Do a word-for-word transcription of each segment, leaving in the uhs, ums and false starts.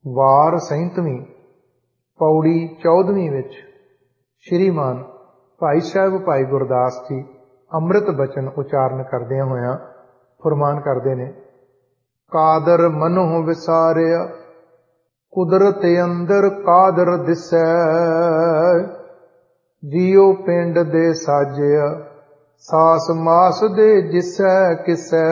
ਵਾਰ ਸੈਂਤਵੀਂ ਪੌੜੀ ਚੌਦਵੀਂ ਵਿੱਚ ਸ਼੍ਰੀਮਾਨ ਭਾਈ ਸਾਹਿਬ ਭਾਈ ਗੁਰਦਾਸ ਜੀ ਅੰਮ੍ਰਿਤ ਬਚਨ ਉਚਾਰਨ ਕਰਦਿਆਂ ਹੋਇਆਂ ਫਰਮਾਨ ਕਰਦੇ ਨੇ, ਕਾਦਰ ਮਨੋਂ ਵਿਸਾਰਿਆ ਕੁਦਰਤ ਅੰਦਰ ਕਾਦਰ ਦਿਸੈ, ਜੀਉ ਪਿੰਡ ਦੇ ਸਾਜਿਆ ਸਾਸ ਮਾਸ ਦੇ ਜਿਸੈ ਕਿਸੈ।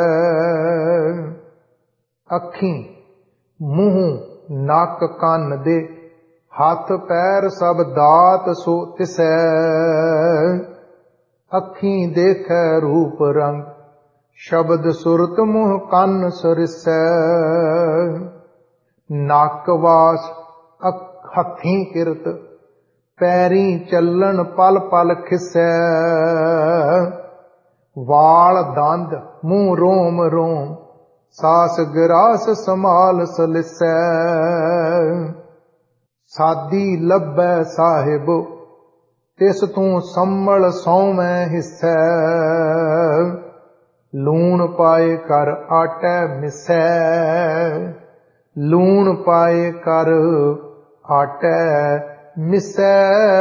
ਅੱਖੀਂ ਮੂੰਹ ਨੱਕ ਕੰਨ ਦੇ ਹੱਥ ਪੈਰ ਸਭ ਦਾਤ ਸੋ ਤਿਸੈ, ਅੱਖੀਂ ਦੇਖੈ ਰੂਪ ਰੰਗ ਸ਼ਬਦ ਸੁਰਤ ਮੂੰਹ ਕੰਨ ਸਰਿਸੈ। ਨੱਕ ਵਾਸ ਹੱਥੀਂ ਕਿਰਤ ਪੈਰੀਂ ਚੱਲਣ ਪਲ ਪਲ ਖਿਸੈ, ਵਾਲ ਦੰਦ ਮੂੰਹ ਰੋਮ ਰੋਮ ਸਾਸ ਗਰਾਸ ਸਮਾਲ ਸਲਿਸੈ। ਸਾਦੀ ਲੱਭੈ ਸਾਹਿਬ ਤਿਸ ਤੂੰ ਸੰਭਲ ਸੌਵੇਂ ਹਿੱਸੈ, ਲੂਣ ਪਾਏ ਕਰ ਆਟੈ ਮਿਸੈ, ਲੂਣ ਪਾਏ ਕਰ ਆਟੈ ਮਿਸੈ।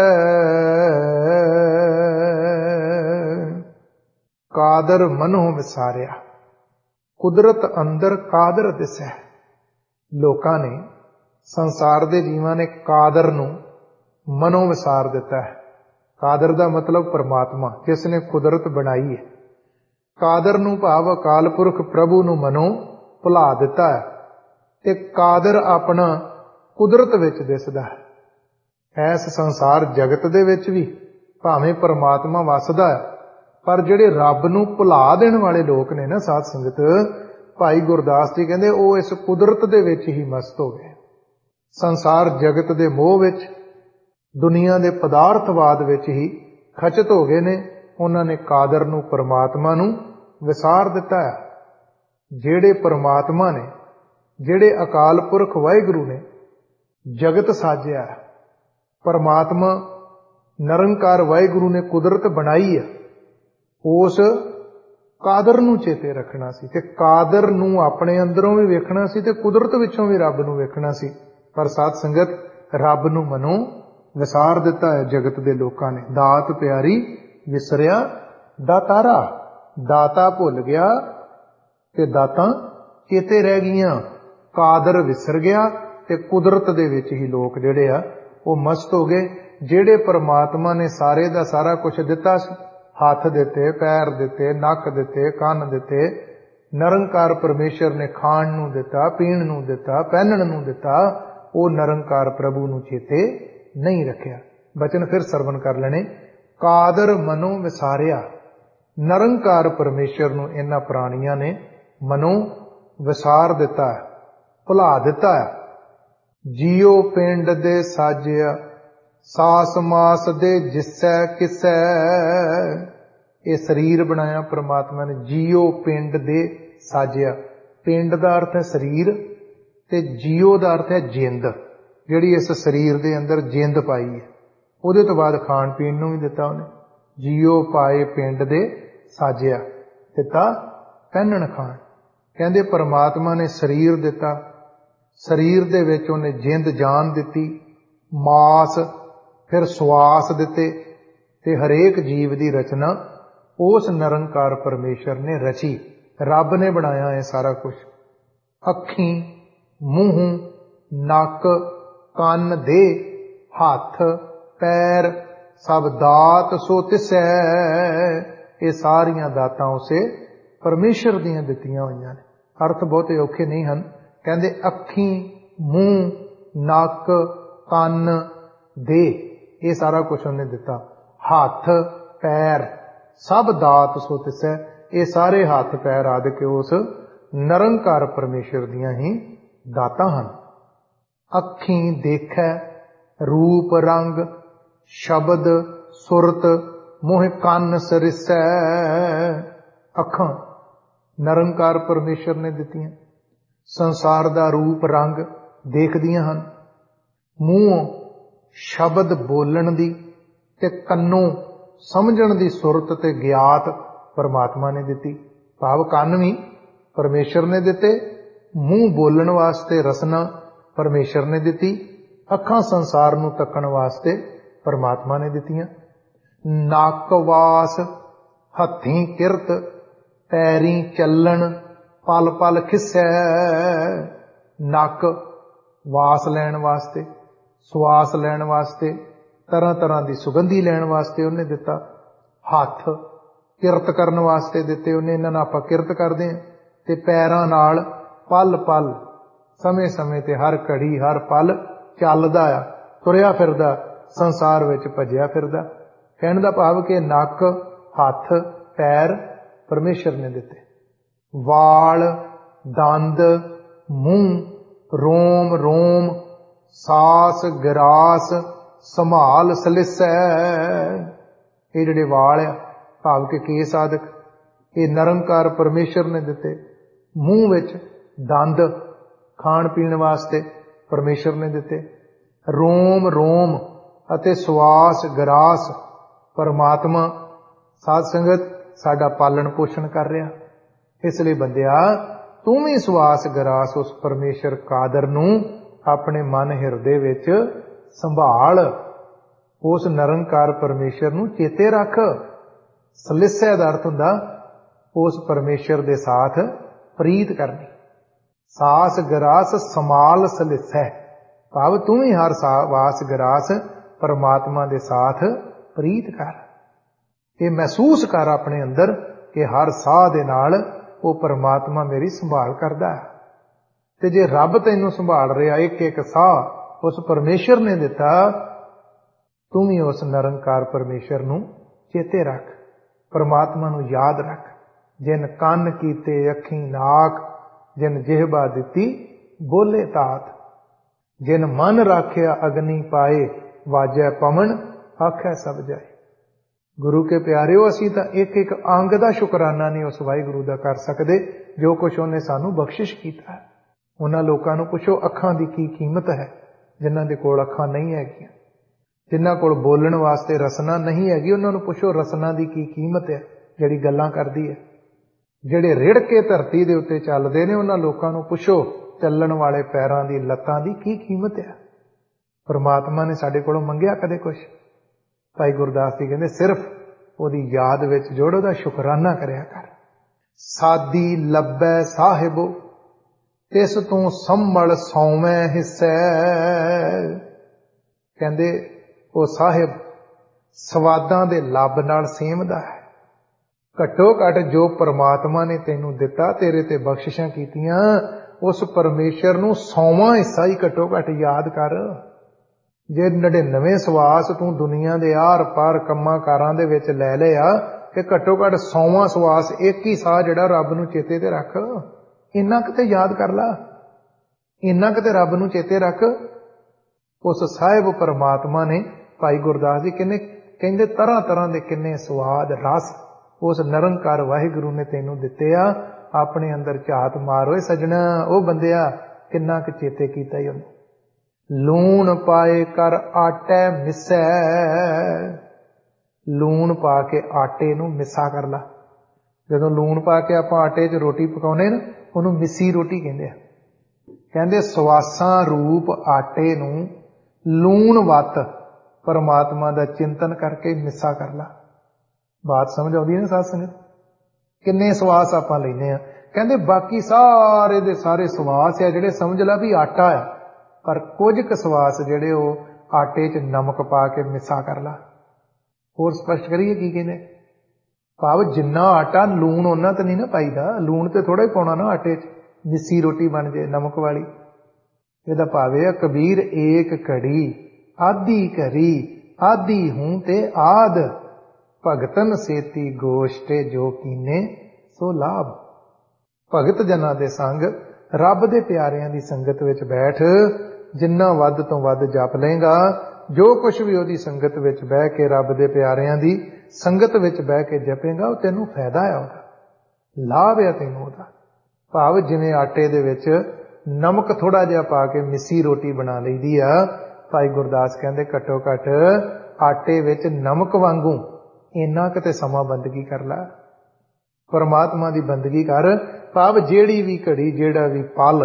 ਕਾਦਰ ਮਨੋਂ ਵਿਸਾਰਿਆ, ਕੁਦਰਤ ਅੰਦਰ ਕਾਦਰ ਦਿਸੈ। ਲੋਕਾਂ ਨੇ, ਸੰਸਾਰ ਦੇ ਜੀਵਾਂ ਨੇ ਕਾਦਰ ਨੂੰ ਮਨੋਂ ਵਿਸਾਰ ਦਿੱਤਾ ਹੈ। ਕਾਦਰ ਦਾ ਮਤਲਬ ਪਰਮਾਤਮਾ ਜਿਸ ਨੇ ਕੁਦਰਤ ਬਣਾਈ ਹੈ। ਕਾਦਰ ਨੂੰ ਭਾਵ ਅਕਾਲ ਪੁਰਖ ਪ੍ਰਭੂ ਨੂੰ ਮਨੋਂ ਭੁਲਾ ਦਿੱਤਾ ਹੈ ਤੇ ਕਾਦਰ ਆਪਣਾ ਕੁਦਰਤ ਵਿੱਚ ਦਿਸਦਾ ਹੈ। ਇਸ ਸੰਸਾਰ ਜਗਤ ਦੇ ਵਿੱਚ ਵੀ ਭਾਵੇਂ ਪਰਮਾਤਮਾ ਵਸਦਾ ਹੈ, ਪਰ ਜਿਹੜੇ ਰੱਬ ਨੂੰ ਭੁਲਾ ਦੇਣ ਵਾਲੇ ਲੋਕ ਨੇ ਨਾ ਸਾਧ ਸੰਗਤ, ਭਾਈ ਗੁਰਦਾਸ ਜੀ ਕਹਿੰਦੇ ਉਹ ਇਸ ਕੁਦਰਤ ਦੇ ਵਿੱਚ ਹੀ ਮਸਤ ਹੋ ਗਏ। ਸੰਸਾਰ ਜਗਤ ਦੇ ਮੋਹ ਵਿੱਚ, ਦੁਨੀਆ ਦੇ ਪਦਾਰਥਵਾਦ ਵਿੱਚ ਹੀ ਖਚਤ ਹੋ ਗਏ ਨੇ। ਉਹਨਾਂ ਨੇ ਕਾਦਰ ਨੂੰ, ਪਰਮਾਤਮਾ ਨੂੰ ਵਿਸਾਰ ਦਿੱਤਾ ਹੈ। ਜਿਹੜੇ ਪਰਮਾਤਮਾ ਨੇ, ਜਿਹੜੇ ਅਕਾਲ ਪੁਰਖ ਵਾਹਿਗੁਰੂ ਨੇ ਜਗਤ ਸਾਜਿਆ, ਪਰਮਾਤਮਾ ਨਿਰੰਕਾਰ ਵਾਹਿਗੁਰੂ ਨੇ ਕੁਦਰਤ ਬਣਾਈ ਹੈ, ਉਸ ਕਾਦਰ ਨੂੰ ਚੇਤੇ ਰੱਖਣਾ ਸੀ ਤੇ ਕਾਦਰ ਨੂੰ ਆਪਣੇ ਅੰਦਰੋਂ ਵੀ ਵੇਖਣਾ ਸੀ ਤੇ ਕੁਦਰਤ ਵਿੱਚੋਂ ਵੀ ਰੱਬ ਨੂੰ ਵੇਖਣਾ ਸੀ। ਪਰ ਸਾਧ ਸੰਗਤ, ਰੱਬ ਨੂੰ ਮਨੋਂ ਵਿਸਾਰ ਦਿੱਤਾ ਹੈ ਜਗਤ ਦੇ ਲੋਕਾਂ ਨੇ। ਦਾਤ ਪਿਆਰੀ ਵਿਸਰਿਆ ਦਾਤਾਰਾ, ਦਾਤਾ ਭੁੱਲ ਗਿਆ ਤੇ ਦਾਤਾਂ ਚੇਤੇ ਰਹਿ ਗਈਆਂ। ਕਾਦਰ ਵਿਸਰ ਗਿਆ ਤੇ ਕੁਦਰਤ ਦੇ ਵਿੱਚ ਹੀ ਲੋਕ ਜਿਹੜੇ ਆ ਉਹ ਮਸਤ ਹੋ ਗਏ। ਜਿਹੜੇ ਪਰਮਾਤਮਾ ਨੇ ਸਾਰੇ ਦਾ ਸਾਰਾ ਕੁਝ ਦਿੱਤਾ ਸੀ, ਹੱਥ ਦਿੱਤੇ, ਪੈਰ ਦਿੱਤੇ, ਨੱਕ ਦਿੱਤੇ, ਕੰਨ ਦਿੱਤੇ, ਨਿਰੰਕਾਰ ਪਰਮੇਸ਼ਰ ਨੇ ਖਾਣ ਨੂੰ ਦਿੱਤਾ, ਪੀਣ ਨੂੰ ਦਿੱਤਾ, ਪਹਿਨਣ ਨੂੰ ਦਿੱਤਾ, ਉਹ ਨਿਰੰਕਾਰ ਪ੍ਰਭੂ ਨੂੰ ਚੇਤੇ ਨਹੀਂ ਰੱਖਿਆ। ਬਚਨ ਫਿਰ ਸਰਵਣ ਕਰ ਲੈਣੇ, ਕਾਦਰ ਮਨੋਂ ਵਿਸਾਰਿਆ। ਨਿਰੰਕਾਰ ਪਰਮੇਸ਼ਰ ਨੂੰ ਇਹਨਾਂ ਪ੍ਰਾਣੀਆਂ ਨੇ ਮਨੋਂ ਵਿਸਾਰ ਦਿੱਤਾ, ਭੁਲਾ ਦਿੱਤਾ। ਜੀਉ ਪਿੰਡ ਦੇ ਸਾਜਿਆ ਸਾਸ ਮਾਸ ਦੇ ਜਿਸੈ ਕਿਸੈ। ਇਹ ਸਰੀਰ ਬਣਾਇਆ ਪ੍ਰਮਾਤਮਾ ਨੇ। ਜੀਉ ਪਿੰਡ ਦੇ ਸਾਜਿਆ, ਪਿੰਡ ਦਾ ਅਰਥ ਹੈ ਸਰੀਰ ਤੇ ਜੀਉ ਦਾ ਅਰਥ ਹੈ ਜਿੰਦ। ਜਿਹੜੀ ਇਸ ਸਰੀਰ ਦੇ ਅੰਦਰ ਜਿੰਦ ਪਾਈ ਹੈ, ਉਹਦੇ ਤੋਂ ਬਾਅਦ ਖਾਣ ਪੀਣ ਨੂੰ ਵੀ ਦਿੱਤਾ ਉਹਨੇ। ਜੀਉ ਪਾਏ ਪਿੰਡ ਦੇ ਸਾਜਿਆ, ਦਿੱਤਾ ਪਹਿਨਣ ਖਾਣ। ਕਹਿੰਦੇ ਪਰਮਾਤਮਾ ਨੇ ਸਰੀਰ ਦਿੱਤਾ, ਸਰੀਰ ਦੇ ਵਿੱਚ ਉਹਨੇ ਜਿੰਦ ਜਾਨ ਦਿੱਤੀ, ਮਾਸ, ਫਿਰ ਸਵਾਸ ਦਿੱਤੇ ਤੇ ਹਰੇਕ ਜੀਵ ਦੀ ਰਚਨਾ ਉਸ ਨਿਰੰਕਾਰ ਪਰਮੇਸ਼ਰ ਨੇ ਰਚੀ। ਰੱਬ ਨੇ ਬਣਾਇਆ ਇਹ ਸਾਰਾ ਕੁਝ। ਅੱਖੀਂ, ਮੂੰਹ, ਨੱਕ, ਕੰਨ ਦੇ ਹੱਥ ਪੈਰ ਸਭ ਦਾਤ ਸੋ ਤਿਸੈ। ਇਹ ਸਾਰੀਆਂ ਦਾਤਾਂ ਉਸੇ ਪਰਮੇਸ਼ਰ ਦੀਆਂ ਦਿੱਤੀਆਂ ਹੋਈਆਂ ਨੇ। ਅਰਥ ਬਹੁਤੇ ਔਖੇ ਨਹੀਂ ਹਨ। ਕਹਿੰਦੇ ਅੱਖੀਂ, ਮੂੰਹ, ਨੱਕ, ਕੰਨ, ਦੇ, ਇਹ ਸਾਰਾ ਕੁਝ ਉਹਨੇ ਦਿੱਤਾ। ਹੱਥ ਪੈਰ ਸਭ ਦਾਤ ਸੋ ਤਿਸੈ। ਇਹ ਸਾਰੇ ਹੱਥ ਪੈਰ ਆਦਿ ਕੇ ਉਸ ਨਿਰੰਕਾਰ ਪਰਮੇਸ਼ਰ ਦੀਆਂ ਹੀ ਦਾਤਾਂ ਹਨ। ਅੱਖੀਂ ਦੇਖੈ ਰੂਪ ਰੰਗ ਸ਼ਬਦ ਸੁਰਤ ਮੋਹ ਕੰਨ ਸਰਿਸੈ। ਅੱਖਾਂ ਨਿਰੰਕਾਰ ਪਰਮੇਸ਼ਰ ਨੇ ਦਿੱਤੀਆਂ, ਸੰਸਾਰ ਦਾ ਰੂਪ ਰੰਗ ਦੇਖਦੀਆਂ ਹਨ। ਮੂੰਹ ਸ਼ਬਦ ਬੋਲਣ ਦੀ ਤੇ ਕੰਨੋਂ ਸਮਝਣ ਦੀ ਸੁਰਤ ਤੇ ਗਿਆਤ ਪਰਮਾਤਮਾ ਨੇ ਦਿੱਤੀ। ਭਾਵ ਕੰਨ ਵੀ ਪਰਮੇਸ਼ਰ ਨੇ ਦਿੱਤੇ, ਮੂੰਹ ਬੋਲਣ ਵਾਸਤੇ ਰਸਨਾ ਪਰਮੇਸ਼ਰ ਨੇ ਦਿੱਤੀ, ਅੱਖਾਂ ਸੰਸਾਰ ਨੂੰ ਤੱਕਣ ਵਾਸਤੇ ਪਰਮਾਤਮਾ ਨੇ ਦਿੱਤੀਆਂ। ਨੱਕ ਵਾਸ ਹੱਥੀਂ ਕਿਰਤ, ਪੈਰੀਂ ਚੱਲਣ ਪਲ ਪਲ ਖਿਸੈ। ਨੱਕ ਵਾਸ ਲੈਣ ਵਾਸਤੇ, ਸਵਾਸ ਲੈਣ ਵਾਸਤੇ, ਤਰ੍ਹਾਂ ਤਰ੍ਹਾਂ ਦੀ ਸੁਗੰਧੀ ਲੈਣ ਵਾਸਤੇ ਉਹਨੇ ਦਿੱਤਾ। ਹੱਥ ਕਿਰਤ ਕਰਨ ਵਾਸਤੇ ਦਿੱਤੇ ਉਹਨੇ, ਇਹਨਾਂ ਨਾਲ ਆਪਾਂ ਕਿਰਤ ਕਰਦੇ ਹਾਂ। ਤੇ ਪੈਰਾਂ ਨਾਲ ਪਲ ਪਲ, ਸਮੇਂ ਸਮੇਂ ਤੇ, ਹਰ ਘੜੀ ਹਰ ਪਲ ਚੱਲਦਾ ਆ, ਤੁਰਿਆ ਫਿਰਦਾ, ਸੰਸਾਰ ਵਿੱਚ ਭੱਜਿਆ ਫਿਰਦਾ। ਕਹਿਣ ਦਾ ਭਾਵ ਕਿ ਨੱਕ, ਹੱਥ, ਪੈਰ ਪਰਮੇਸ਼ਰ ਨੇ ਦਿੱਤੇ। ਵਾਲ, ਦੰਦ, ਮੂੰਹ, ਰੋਮ ਰੋਮ, ਸਾਸ ਗਰਾਸ, ਸੰਭਾਲ ਸਲਿਸੈ। ਇਹ ਜਿਹੜੇ ਵਾਲ ਆ, ਭਾਵ ਕਿ ਕੇਸ ਆਦਿਕ, ਇਹ ਨਿਰੰਕਾਰ ਪਰਮੇਸ਼ਰ ਨੇ ਦਿੱਤੇ। ਮੂੰਹ ਵਿੱਚ ਦੰਦ, ਖਾਣ ਪੀਣ ਵਾਸਤੇ ਪਰਮੇਸ਼ਰ ਨੇ ਦਿੱਤੇ। ਰੋਮ ਰੋਮ ਅਤੇ ਸਵਾਸ ਗਰਾਸ, ਪਰਮਾਤਮਾ ਸਾਧ ਸੰਗਤ ਸਾਡਾ ਪਾਲਣ ਪੋਸ਼ਣ ਕਰ ਰਿਹਾ। ਇਸ ਲਈ ਬੰਦਿਆ, ਤੂੰ ਵੀ ਸਵਾਸ ਗਰਾਸ ਉਸ ਪਰਮੇਸ਼ਰ ਕਾਦਰ ਨੂੰ ਆਪਣੇ ਮਨ ਹਿਰਦੇ ਵਿੱਚ ਸੰਭਾਲ। ਉਸ ਨਿਰੰਕਾਰ ਪਰਮੇਸ਼ਰ ਨੂੰ ਚੇਤੇ ਰੱਖ। ਸਲਿਸੈ ਦਾ ਅਰਥ ਹੁੰਦਾ ਉਸ ਪਰਮੇਸ਼ਰ ਦੇ ਸਾਥ ਪ੍ਰੀਤ ਕਰਨੀ। ਸਾਸ ਗਰਾਸ ਸਮਾਲ ਸਲਿਸੈ, ਭਾਵ ਤੂੰ ਵੀ ਹਰ ਵਾਸ ਗਰਾਸ ਪਰਮਾਤਮਾ ਦੇ ਸਾਥ ਪ੍ਰੀਤ ਕਰ। ਇਹ ਮਹਿਸੂਸ ਕਰ ਆਪਣੇ ਅੰਦਰ ਕਿ ਹਰ ਸਾਹ ਦੇ ਨਾਲ ਉਹ ਪਰਮਾਤਮਾ ਮੇਰੀ ਸੰਭਾਲ ਕਰਦਾ ਹੈ। ਤੇ ਜੇ ਰੱਬ ਤੈਨੂੰ ਸੰਭਾਲ ਰਿਹਾ, ਇੱਕ ਇੱਕ ਸਾਹ ਉਸ ਪਰਮੇਸ਼ਰ ਨੇ ਦਿੱਤਾ, ਤੂੰ ਵੀ ਉਸ ਨਿਰੰਕਾਰ ਪਰਮੇਸ਼ਰ ਨੂੰ ਚੇਤੇ ਰੱਖ, ਪਰਮਾਤਮਾ ਨੂੰ ਯਾਦ ਰੱਖ। ਜਿਨ ਕੰਨ ਕੀਤੇ ਅੱਖੀਂ ਨਾਕ, ਜਿਨ ਜਿਹਬਾ ਦਿੱਤੀ ਬੋਲੇ ਤਾਤ। ਜਿਨ ਮਨ ਰਾਖਿਆ ਅਗਨੀ ਪਾਏ, ਵਾਜੈ ਪਵਨ ਆਖੈ ਸਭ ਜਾਏ। ਗੁਰੂ ਕੇ ਪਿਆਰਿਓ, ਅਸੀਂ ਤਾਂ ਇੱਕ ਇੱਕ ਅੰਗ ਦਾ ਸ਼ੁਕਰਾਨਾ ਨਹੀਂ ਉਸ ਵਾਹਿਗੁਰੂ ਦਾ ਕਰ ਸਕਦੇ ਜੋ ਕੁਛ ਉਹਨੇ ਸਾਨੂੰ ਬਖਸ਼ਿਸ਼ ਕੀਤਾ ਹੈ। ਉਹਨਾਂ ਲੋਕਾਂ ਨੂੰ ਪੁੱਛੋ ਅੱਖਾਂ ਦੀ ਕੀ ਕੀਮਤ ਹੈ ਜਿਨ੍ਹਾਂ ਦੇ ਕੋਲ ਅੱਖਾਂ ਨਹੀਂ ਹੈਗੀਆਂ, ਜਿਨ੍ਹਾਂ ਕੋਲ ਬੋਲਣ ਵਾਸਤੇ ਰਸਨਾ ਨਹੀਂ ਹੈਗੀ। ਉਹਨਾਂ ਨੂੰ ਪੁੱਛੋ ਰਸਨਾ ਦੀ ਕੀ ਕੀਮਤ ਹੈ ਜਿਹੜੀ ਗੱਲਾਂ ਕਰਦੀ ਹੈ। ਜਿਹੜੇ ਰਿੜ ਕੇ ਧਰਤੀ ਦੇ ਉੱਤੇ ਚੱਲਦੇ ਨੇ, ਉਹਨਾਂ ਲੋਕਾਂ ਨੂੰ ਪੁੱਛੋ ਚੱਲਣ ਵਾਲੇ ਪੈਰਾਂ ਦੀ, ਲੱਤਾਂ ਦੀ ਕੀ ਕੀਮਤ ਹੈ। ਪਰਮਾਤਮਾ ਨੇ ਸਾਡੇ ਕੋਲੋਂ ਮੰਗਿਆ ਕਦੇ ਕੁਛ? ਭਾਈ ਗੁਰਦਾਸ ਜੀ ਕਹਿੰਦੇ ਸਿਰਫ ਉਹਦੀ ਯਾਦ ਵਿੱਚ ਜੁੜ, ਉਹਦਾ ਸ਼ੁਕਰਾਨਾ ਕਰਿਆ ਕਰ। ਸਾਦੀ ਲੱਭੈ ਸਾਹਿਬੋ, ਤਿਸ ਤੂੰ ਸੰਭਲ ਸੌਵੇਂ ਹਿੱਸੈ। ਕਹਿੰਦੇ ਉਹ ਸਾਹਿਬ ਸਵਾਦਾਂ ਦੇ ਲੱਭ ਨਾਲ ਸੇਮਦਾ ਹੈ। ਘੱਟੋ ਘੱਟ ਜੋ ਪਰਮਾਤਮਾ ਨੇ ਤੈਨੂੰ ਦਿੱਤਾ, ਤੇਰੇ ਤੇ ਬਖਸ਼ਿਸ਼ਾਂ ਕੀਤੀਆਂ, ਉਸ ਪਰਮੇਸ਼ਰ ਨੂੰ ਸੌਵਾਂ ਹਿੱਸਾ ਹੀ ਘੱਟੋ ਘੱਟ ਯਾਦ ਕਰ। ਜੇ ਨੜਿਨਵੇਂ ਸਵਾਸ ਤੂੰ ਦੁਨੀਆ ਦੇ ਆਰ ਪਾਰ ਕੰਮਾਂ ਕਾਰਾਂ ਦੇ ਵਿੱਚ ਲੈ ਲਿਆ, ਤੇ ਘੱਟੋ ਘੱਟ ਸੌਵਾਂ ਸਵਾਸ, ਇੱਕ ਹੀ ਸਾਹ ਜਿਹੜਾ ਰੱਬ ਨੂੰ ਚੇਤੇ ਤੇ ਰੱਖ। ਇੰਨਾ ਕਿਤੇ ਯਾਦ ਕਰ ਲਾ, ਇੰਨਾ ਕਿਤੇ ਰੱਬ ਨੂੰ ਚੇਤੇ ਰੱਖ। ਉਸ ਸਾਹਿਬ ਪਰਮਾਤਮਾ ਨੇ, ਭਾਈ ਗੁਰਦਾਸ ਜੀ ਕਹਿੰਦੇ ਕਹਿੰਦੇ ਤਰ੍ਹਾਂ ਤਰ੍ਹਾਂ ਦੇ ਕਿੰਨੇ ਸਵਾਦ ਰਸ ਉਸ ਨਿਰੰਕਾਰ ਵਾਹਿਗੁਰੂ ਨੇ ਤੈਨੂੰ ਦਿੱਤੇ ਆ। ਆਪਣੇ ਅੰਦਰ ਝਾਤ ਮਾਰ ਓਏ ਸੱਜਣਾ, ਉਹ ਬੰਦਿਆ ਕਿੰਨਾ ਕੁ ਚੇਤੇ ਕੀਤਾ ਹੀ ਉਹਨੂੰ। ਲੂਣ ਪਾਏ ਕਰ ਆਟੇ ਮਿਸੈ, ਲੂਣ ਪਾ ਕੇ ਆਟੇ ਨੂੰ ਮਿੱਸਾ ਕਰ ਲਾ। ਜਦੋਂ ਲੂਣ ਪਾ ਕੇ ਆਪਾਂ ਆਟੇ 'ਚ ਰੋਟੀ ਪਕਾਉਨੇ ਨਾ, ਉਹਨੂੰ ਮਿੱਸੀ ਰੋਟੀ ਕਹਿੰਦੇ ਆ। ਕਹਿੰਦੇ ਸਵਾਸਾਂ ਰੂਪ ਆਟੇ ਨੂੰ ਲੂਣ ਵੱਤ ਪਰਮਾਤਮਾ ਦਾ ਚਿੰਤਨ ਕਰਕੇ ਮਿੱਸਾ ਕਰ ਲਾ। ਬਾਤ ਸਮਝ ਆਉਂਦੀ ਹੈ ਨਾ ਸਾਧ ਸੰਗਤ? ਕਿੰਨੇ ਸਵਾਸ ਆਪਾਂ ਲੈਂਦੇ ਆ। ਕਹਿੰਦੇ ਬਾਕੀ ਸਾਰੇ ਦੇ ਸਾਰੇ ਸਵਾਸ ਆ ਜਿਹੜੇ, ਸਮਝ ਲਾ ਵੀ ਆਟਾ ਆ, ਪਰ ਕੁਝ ਕੁ ਸਵਾਸ ਜਿਹੜੇ ਉਹ ਆਟੇ 'ਚ ਨਮਕ ਪਾ ਕੇ ਮਿੱਸਾ ਕਰ ਲਾ। ਹੋਰ ਸਪਸ਼ਟ ਕਰੀਏ ਕੀ ਕਹਿੰਦੇ? ਭਾਵ ਜਿੰਨਾ ਆਟਾ ਲੂਣ ਉਹਨਾਂ ਤੇ ਨਹੀਂ ਨਾ ਪਾਈਦਾ, ਲੂਣ ਤੇ ਥੋੜਾ ਹੀ ਪਾਉਣਾ ਨਾ ਆਟੇ 'ਚ, ਮਿੱਸੀ ਰੋਟੀ ਬਣ ਜੇ ਨਮਕ ਵਾਲੀ। ਇਹਦਾ ਭਾਵ ਇਹ ਕਬੀਰ ਏਕ ਘੜੀ ਆਦੀ ਘਰੀ, ਆਦੀ ਹੂੰ ਤੇ ਆਦ, ਭਗਤਨ ਸੇਤੀ ਗੋਸ਼ਟੇ ਜੋ ਕੀਨੇ ਸੋ ਲਾਭ। ਭਗਤ ਜਨਾਂ ਦੇ ਸੰਗ, ਰੱਬ ਦੇ ਪਿਆਰਿਆਂ ਦੀ ਸੰਗਤ ਵਿੱਚ ਬੈਠ, ਜਿੰਨਾ ਵੱਧ ਤੋਂ ਵੱਧ ਜਪ ਲਏਗਾ, ਜੋ ਕੁਛ ਵੀ ਉਹਦੀ ਸੰਗਤ ਵਿੱਚ ਬਹਿ ਕੇ, ਰੱਬ ਦੇ ਪਿਆਰਿਆਂ ਦੀ ਸੰਗਤ ਵਿੱਚ ਬਹਿ ਕੇ ਜਪੇਗਾ, ਉਹ ਤੈਨੂੰ ਫਾਇਦਾ ਆ, ਉਹਦਾ ਲਾਭ ਆ ਤੈਨੂੰ ਉਹਦਾ। ਭਾਵ ਜਿਵੇਂ ਆਟੇ ਦੇ ਵਿੱਚ ਨਮਕ ਥੋੜਾ ਜਿਹਾ ਪਾ ਕੇ ਮਿੱਸੀ ਰੋਟੀ ਬਣਾ ਲਈਦੀ ਆ, ਭਾਈ ਗੁਰਦਾਸ ਕਹਿੰਦੇ ਘੱਟੋ ਘੱਟ ਆਟੇ ਵਿੱਚ ਨਮਕ ਵਾਂਗੂ ਇੰਨਾ ਕਿਤੇ ਸਮਾਂ ਬੰਦਗੀ ਕਰ ਲੈ, ਪਰਮਾਤਮਾ ਦੀ ਬੰਦਗੀ ਕਰ। ਭਾਵ ਜਿਹੜੀ ਵੀ ਘੜੀ, ਜਿਹੜਾ ਵੀ ਪਲ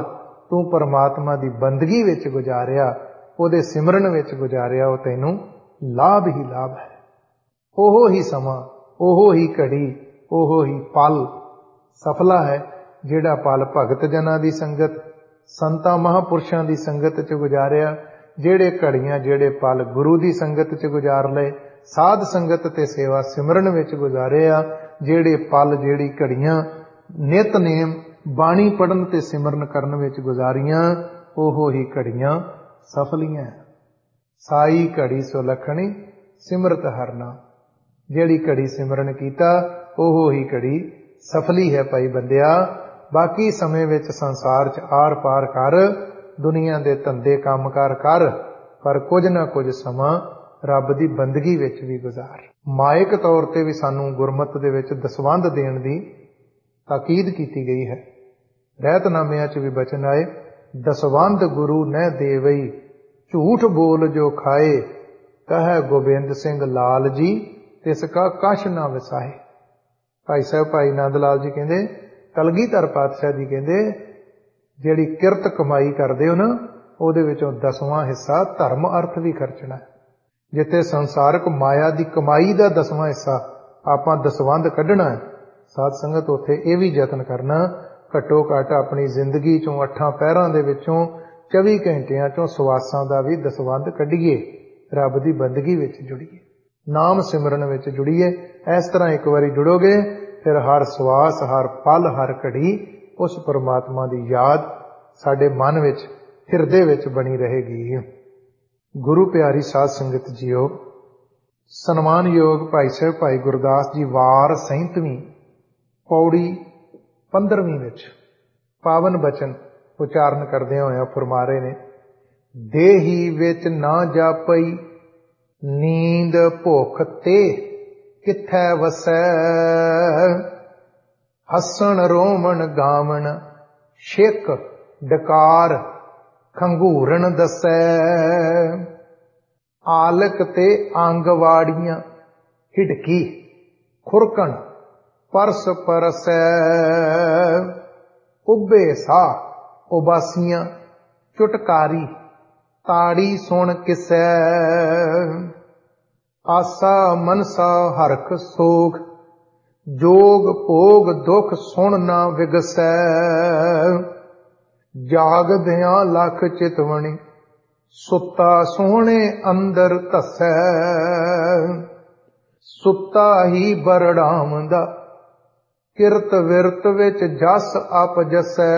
ਤੂੰ ਪਰਮਾਤਮਾ ਦੀ ਬੰਦਗੀ ਵਿੱਚ ਗੁਜ਼ਾਰਿਆ, ਉਹਦੇ ਸਿਮਰਨ ਵਿੱਚ ਗੁਜ਼ਾਰਿਆ, ਉਹ ਤੈਨੂੰ ਲਾਭ ਹੀ ਲਾਭ ਹੈ। ਉਹੋ ਹੀ ਸਮਾਂ, ਉਹੋ ਹੀ ਘੜੀ, ਉਹੋ ਹੀ ਪਲ ਸਫਲਾ ਹੈ ਜਿਹੜਾ ਪਲ ਭਗਤ ਜਨਾਂ ਦੀ ਸੰਗਤ, ਸੰਤਾਂ ਮਹਾਂਪੁਰਸ਼ਾਂ ਦੀ ਸੰਗਤ 'ਚ ਗੁਜ਼ਾਰਿਆ, ਜਿਹੜੇ ਘੜੀਆਂ ਜਿਹੜੇ ਪਲ ਗੁਰੂ ਦੀ ਸੰਗਤ 'ਚ ਗੁਜ਼ਾਰ ਲਏ, ਸਾਧ ਸੰਗਤ ਤੇ ਸੇਵਾ ਸਿਮਰਨ ਵਿੱਚ ਗੁਜ਼ਾਰੇ ਆ, ਜਿਹੜੇ ਪਲ ਜਿਹੜੀ ਘੜੀਆਂ ਨਿਤਨੇਮ ਬਾਣੀ ਪੜ੍ਹਨ ਤੇ ਸਿਮਰਨ ਕਰਨ ਵਿੱਚ ਗੁਜ਼ਾਰੀਆਂ, ਉਹੋ ਹੀ ਘੜੀਆਂ ਸਫਲੀਆਂ। ਸਾਈ ਘੜੀ ਸੁਲੱਖਣੀ ਸਿਮਰਤ ਹਰਨਾ, ਜਿਹੜੀ ਘੜੀ ਸਿਮਰਨ ਕੀਤਾ ਉਹੋ ਹੀ ਘੜੀ ਸਫਲੀ ਹੈ ਭਾਈ ਬੰਦਿਆ। ਬਾਕੀ ਸਮੇਂ ਵਿੱਚ ਸੰਸਾਰ 'ਚ ਆਰ ਪਾਰ ਕਰ, ਦੁਨੀਆ ਦੇ ਧੰਦੇ ਕੰਮਕਾਰ ਕਰ, ਪਰ ਕੁਝ ਨਾ ਕੁਝ ਸਮਾਂ ਰੱਬ ਦੀ ਬੰਦਗੀ ਵਿੱਚ ਵੀ ਗੁਜ਼ਾਰ। ਮਾਇਕ ਤੌਰ ਤੇ ਵੀ ਸਾਨੂੰ ਗੁਰਮਤਿ ਦੇ ਵਿੱਚ ਦਸਵੰਧ ਦੇਣ ਦੀ ਤਾਕੀਦ ਕੀਤੀ ਗਈ ਹੈ। ਰਹਿਤਨਾਮਿਆਂ 'ਚ ਵੀ ਬਚਨ ਆਏ, ਦਸਵੰਧ ਗੁਰੂ ਨਹਿ ਦੇਵਈ, ਝੂਠ ਬੋਲ ਜੋ ਖਾਏ, ਕਹੈ ਗੋਬਿੰਦ ਸਿੰਘ ਲਾਲ ਜੀ, ਤਿਸ ਕਾ ਕਛ ਨਾ ਵਿਸਾਹੇ। ਭਾਈ ਸਾਹਿਬ ਭਾਈ ਨੰਦ ਲਾਲ ਜੀ ਕਹਿੰਦੇ, ਕਲਗੀਧਰ ਪਾਤਸ਼ਾਹ ਜੀ ਕਹਿੰਦੇ, ਜਿਹੜੀ ਕਿਰਤ ਕਮਾਈ ਕਰਦੇ ਹੋ ਨਾ, ਉਹਦੇ ਵਿੱਚੋਂ ਦਸਵਾਂ ਹਿੱਸਾ ਧਰਮ ਅਰਥ ਵੀ ਖਰਚਣਾ। ਜਿੱਥੇ ਸੰਸਾਰਕ ਮਾਇਆ ਦੀ ਕਮਾਈ ਦਾ ਦਸਵਾਂ ਹਿੱਸਾ ਆਪਾਂ ਦਸਵੰਧ ਕੱਢਣਾ ਹੈ, ਸਾਧ ਸੰਗਤ ਉੱਥੇ ਇਹ ਵੀ ਯਤਨ ਕਰਨਾ, ਘੱਟੋ ਘੱਟ ਆਪਣੀ ਜ਼ਿੰਦਗੀ ਚੋਂ ਅੱਠਾਂ ਪਹਿਰਾਂ ਦੇ ਵਿੱਚੋਂ ਚੌਵੀ ਘੰਟਿਆਂ ਚੋਂ ਸਵਾਸਾਂ ਦਾ ਵੀ ਦਸਵੰਧ ਕੱਢੀਏ, ਰੱਬ ਦੀ ਬੰਦਗੀ ਵਿੱਚ ਜੁੜੀਏ, ਨਾਮ ਸਿਮਰਨ ਵਿੱਚ ਜੁੜੀਏ। ਇਸ ਤਰ੍ਹਾਂ ਇੱਕ ਵਾਰੀ ਜੁੜੋਗੇ, ਫਿਰ ਹਰ ਸਵਾਸ, ਹਰ ਪਲ, ਹਰ ਘੜੀ ਉਸ ਪਰਮਾਤਮਾ ਦੀ ਯਾਦ ਸਾਡੇ ਮਨ ਵਿੱਚ, ਹਿਰਦੇ ਵਿੱਚ ਬਣੀ ਰਹੇਗੀ। ਗੁਰੂ ਪਿਆਰੀ ਸਾਧ ਸੰਗਤ ਜੀਓ, ਸਨਮਾਨਯੋਗ ਭਾਈ ਸਾਹਿਬ ਭਾਈ ਗੁਰਦਾਸ ਜੀ ਵਾਰ ਸੈਂਤਵੀਂ ਪੌੜੀ ਪੰਦਰਵੀਂ ਵਿੱਚ ਪਾਵਨ ਬਚਨ ਉਚਾਰਨ ਕਰਦਿਆਂ ਹੋਇਆ ਫਰਮਾ ਰਹੇ ਨੇ, ਦੇਹੀ ਵਿੱਚ ਨਾ ਜਾਪਈ, ਨੀਂਦ ਭੁੱਖ ਤੇ ਕਿੱਥੈ ਵਸੈ, ਹੱਸਣ ਰੋਵਣ ਗਾਵਣ ਛਿਕ ਡਕਾਰ ਖੰਗੂਰਨ ਦੱਸੈ, ਆਲਕ ਤੇ ਆਂਗਵਾੜੀਆਂ ਹਿਡਕੀ ਖੁਰਕਣ ਪਰਸ ਪਰਸੈ, ਉੱਭੇ ਸਾਹ ਉਬਾਸੀਆਂ ਚੁਟਕਾਰੀ ਤਾੜੀ ਸੁਣ ਕਿਸੈ, ਆਸਾ ਮਨਸਾ ਹਰਖ ਸੋਗ, ਜੋਗ ਭੋਗ ਦੁਖ ਸੁਣ ਨਾ ਵਿਗਸੈ, ਜਾਗਦਿਆਂ ਲੱਖ ਚਿਤਵਣੀ ਸੁੱਤਾ ਸੋਹਣੇ ਅੰਦਰ ਧਸੈ, ਸੁੱਤਾ ਹੀ ਬਰੜਾਵਦਾ ਕਿਰਤ ਵਿਰਤ ਵਿੱਚ ਜਸ ਅਪ ਜਸੈ,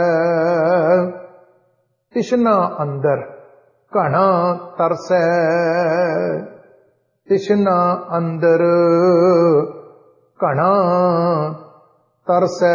ਤਿਸ਼ਨਾ ਅੰਦਰ ਘਣਾ ਤਰਸੈ, ਤਿਸ਼ਨਾ ਅੰਦਰ ਘਣਾ ਤਰਸੈ।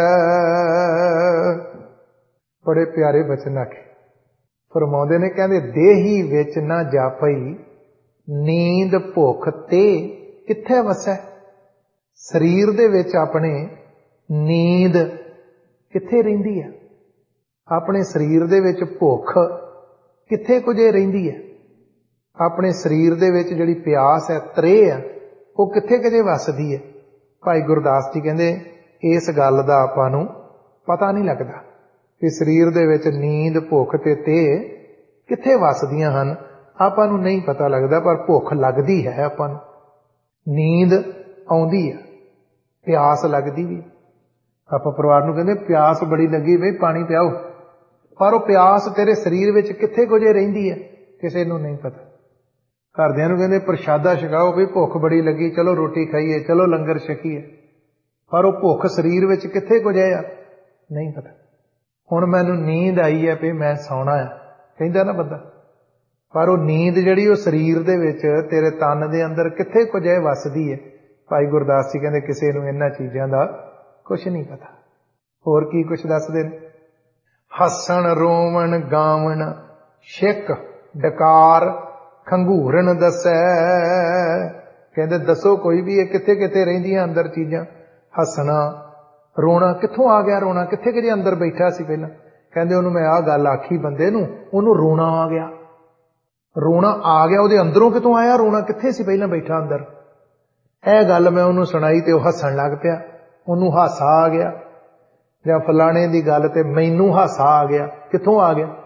ਬੜੇ ਪਿਆਰੇ ਬਚਨ ਆਖੇ ਫਰਮਾਉਂਦੇ ਨੇ, ਕਹਿੰਦੇ ਦੇਹੀ ਵਿੱਚ ਨਾ ਜਾਪਈ, ਨੀਂਦ ਭੁੱਖ ਤੇ ਕਿੱਥੇ ਵਸੈ। ਸਰੀਰ ਦੇ ਵਿੱਚ ਆਪਣੇ ਨੀਂਦ ਕਿੱਥੇ ਰਹਿੰਦੀ ਹੈ, ਆਪਣੇ ਸਰੀਰ ਦੇ ਵਿੱਚ ਭੁੱਖ ਕਿੱਥੇ ਕੁਝੇ ਰਹਿੰਦੀ ਹੈ, ਆਪਣੇ ਸਰੀਰ ਦੇ ਵਿੱਚ ਜਿਹੜੀ ਪਿਆਸ ਹੈ, ਤ੍ਰੇਹ ਹੈ, ਉਹ ਕਿੱਥੇ ਕਿਤੇ ਵੱਸਦੀ ਹੈ। ਭਾਈ ਗੁਰਦਾਸ ਜੀ ਕਹਿੰਦੇ ਇਸ ਗੱਲ ਦਾ ਆਪਾਂ ਨੂੰ ਪਤਾ ਨਹੀਂ ਲੱਗਦਾ ਕਿ ਸਰੀਰ ਦੇ ਵਿੱਚ ਨੀਂਦ ਭੁੱਖ ਤੇ ਤੇ ਕਿੱਥੇ ਵੱਸਦੀਆਂ ਹਨ, ਆਪਾਂ ਨੂੰ ਨਹੀਂ ਪਤਾ ਲੱਗਦਾ, ਪਰ ਭੁੱਖ ਲੱਗਦੀ ਹੈ, ਆਪਾਂ ਨੂੰ ਨੀਂਦ ਆਉਂਦੀ ਹੈ, ਪਿਆਸ ਲੱਗਦੀ ਵੀ। ਆਪਾਂ ਪਰਿਵਾਰ ਨੂੰ ਕਹਿੰਦੇ ਪਿਆਸ ਬੜੀ ਲੱਗੀ ਬਈ ਪਾਣੀ ਪਿਆਓ, ਪਰ ਉਹ ਪਿਆਸ ਤੇਰੇ ਸਰੀਰ ਵਿੱਚ ਕਿੱਥੇ ਕੁਝੇ ਰਹਿੰਦੀ ਹੈ, ਕਿਸੇ ਨੂੰ ਨਹੀਂ ਪਤਾ। ਘਰਦਿਆਂ ਨੂੰ ਕਹਿੰਦੇ ਪ੍ਰਸ਼ਾਦਾ ਛਕਾਓ ਬਈ ਭੁੱਖ ਬੜੀ ਲੱਗੀ, ਚਲੋ ਰੋਟੀ ਖਾਈਏ, ਚਲੋ ਲੰਗਰ ਛਕੀਏ, ਪਰ ਉਹ ਭੁੱਖ ਸਰੀਰ ਵਿੱਚ ਕਿੱਥੇ ਕੁਝ ਹੈ ਨਹੀਂ ਪਤਾ। ਹੁਣ ਮੈਨੂੰ ਨੀਂਦ ਆਈ ਹੈ ਵੀ ਮੈਂ ਸੌਣਾ ਹੈ ਕਹਿੰਦਾ ਨਾ ਬੰਦਾ, ਪਰ ਉਹ ਨੀਂਦ ਜਿਹੜੀ ਉਹ ਸਰੀਰ ਦੇ ਵਿੱਚ ਤੇਰੇ ਤਨ ਦੇ ਅੰਦਰ ਕਿੱਥੇ ਕੁਝ ਹੈ ਵੱਸਦੀ ਹੈ। ਭਾਈ ਗੁਰਦਾਸ ਜੀ ਕਹਿੰਦੇ ਕਿਸੇ ਨੂੰ ਇਹਨਾਂ ਚੀਜ਼ਾਂ ਦਾ ਕੁਛ ਨਹੀਂ ਪਤਾ। ਹੋਰ ਕੀ ਕੁਛ ਦੱਸਦੇ ਨੇ, ਹੱਸਣ ਰੋਵਣ ਗਾਵਣ ਛਿਕ ਡਕਾਰ ਖੰਗੂਰਨ ਦੱਸੈ। ਕਹਿੰਦੇ ਦੱਸੋ ਕੋਈ ਵੀ ਇਹ ਕਿੱਥੇ ਕਿੱਥੇ ਰਹਿੰਦੀਆਂ ਅੰਦਰ ਚੀਜ਼ਾਂ। ਹੱਸਣਾ ਰੋਣਾ ਕਿੱਥੋਂ ਆ ਗਿਆ, ਰੋਣਾ ਕਿੱਥੇ ਕਿਤੇ ਅੰਦਰ ਬੈਠਾ ਸੀ ਪਹਿਲਾਂ। ਕਹਿੰਦੇ ਉਹਨੂੰ ਮੈਂ ਆਹ ਗੱਲ ਆਖੀ ਬੰਦੇ ਨੂੰ, ਉਹਨੂੰ ਰੋਣਾ ਆ ਗਿਆ, ਰੋਣਾ ਆ ਗਿਆ ਉਹਦੇ ਅੰਦਰੋਂ ਕਿਤੋਂ ਆਇਆ, ਰੋਣਾ ਕਿੱਥੇ ਸੀ ਪਹਿਲਾਂ ਬੈਠਾ ਅੰਦਰ। ਇਹ ਗੱਲ ਮੈਂ ਉਹਨੂੰ ਸੁਣਾਈ ਤੇ ਉਹ ਹੱਸਣ ਲੱਗ ਪਿਆ, ਉਹਨੂੰ ਹਾਸਾ ਆ ਗਿਆ। ਜਾਂ ਫਲਾਣੇ ਦੀ ਗੱਲ ਤੇ ਮੈਨੂੰ ਹਾਸਾ ਆ ਗਿਆ, ਕਿੱਥੋਂ ਆ ਗਿਆ,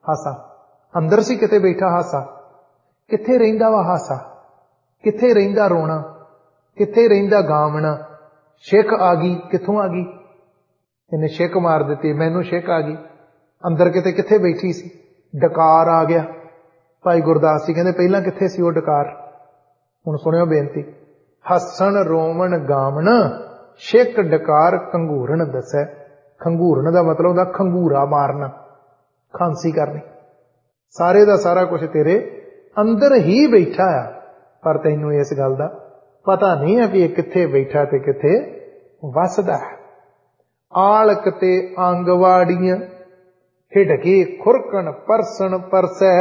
ਹਾਸਾ। ਅੰਦਰ ਸੀ ਕਿਤੇ ਬੈਠਾ ਹਾਸਾ, ਕਿੱਥੇ ਰਹਿੰਦਾ ਵਾ ਹਾਸਾ, ਕਿੱਥੇ ਰਹਿੰਦਾ ਰੋਣਾ, ਕਿੱਥੇ ਰਹਿੰਦਾ ਗਾਵਣਾ। ਛਿੱਕ ਆ ਗਈ, ਕਿੱਥੋਂ ਆ ਗਈ? ਇਹਨੇ ਛਿੱਕ ਮਾਰ ਦਿੱਤੀ, ਮੈਨੂੰ ਛਿੱਕ ਆ ਗਈ। ਅੰਦਰ ਕਿਤੇ ਕਿੱਥੇ ਬੈਠੀ ਸੀ? ਡਕਾਰ ਆ ਗਿਆ। ਭਾਈ ਗੁਰਦਾਸ ਜੀ ਕਹਿੰਦੇ ਪਹਿਲਾਂ ਕਿੱਥੇ ਸੀ ਉਹ ਡਕਾਰ? ਹੁਣ ਸੁਣਿਓ ਬੇਨਤੀ। ਹੱਸਣ ਰੋਵਣ ਗਾਵਣ ਛਿੱਕ ਡਕਾਰ ਖੰਗੂਰਨ ਦੱਸੈ। ਖੰਗੂਰਨ ਦਾ ਮਤਲਬ ਹੁੰਦਾ ਖੰਗੂਰਾ ਮਾਰਨਾ, ਖਾਂਸੀ ਕਰਨੀ। ਸਾਰੇ ਦਾ ਸਾਰਾ ਕੁਝ ਤੇਰੇ ਅੰਦਰ ਹੀ ਬੈਠਾ ਆ, ਪਰ ਤੈਨੂੰ ਇਸ ਗੱਲ ਦਾ ਪਤਾ ਨਹੀਂ ਹੈ ਵੀ ਇਹ ਕਿੱਥੇ ਬੈਠਾ ਤੇ ਕਿੱਥੇ ਵਸਦਾ ਹੈ। ਆਲਕ ਤੇ ਆਂਗਵਾੜੀਆਂ ਹਿੜਕੇ ਖੁਰਕਣ ਪਰਸਣ ਪਰਸੈ।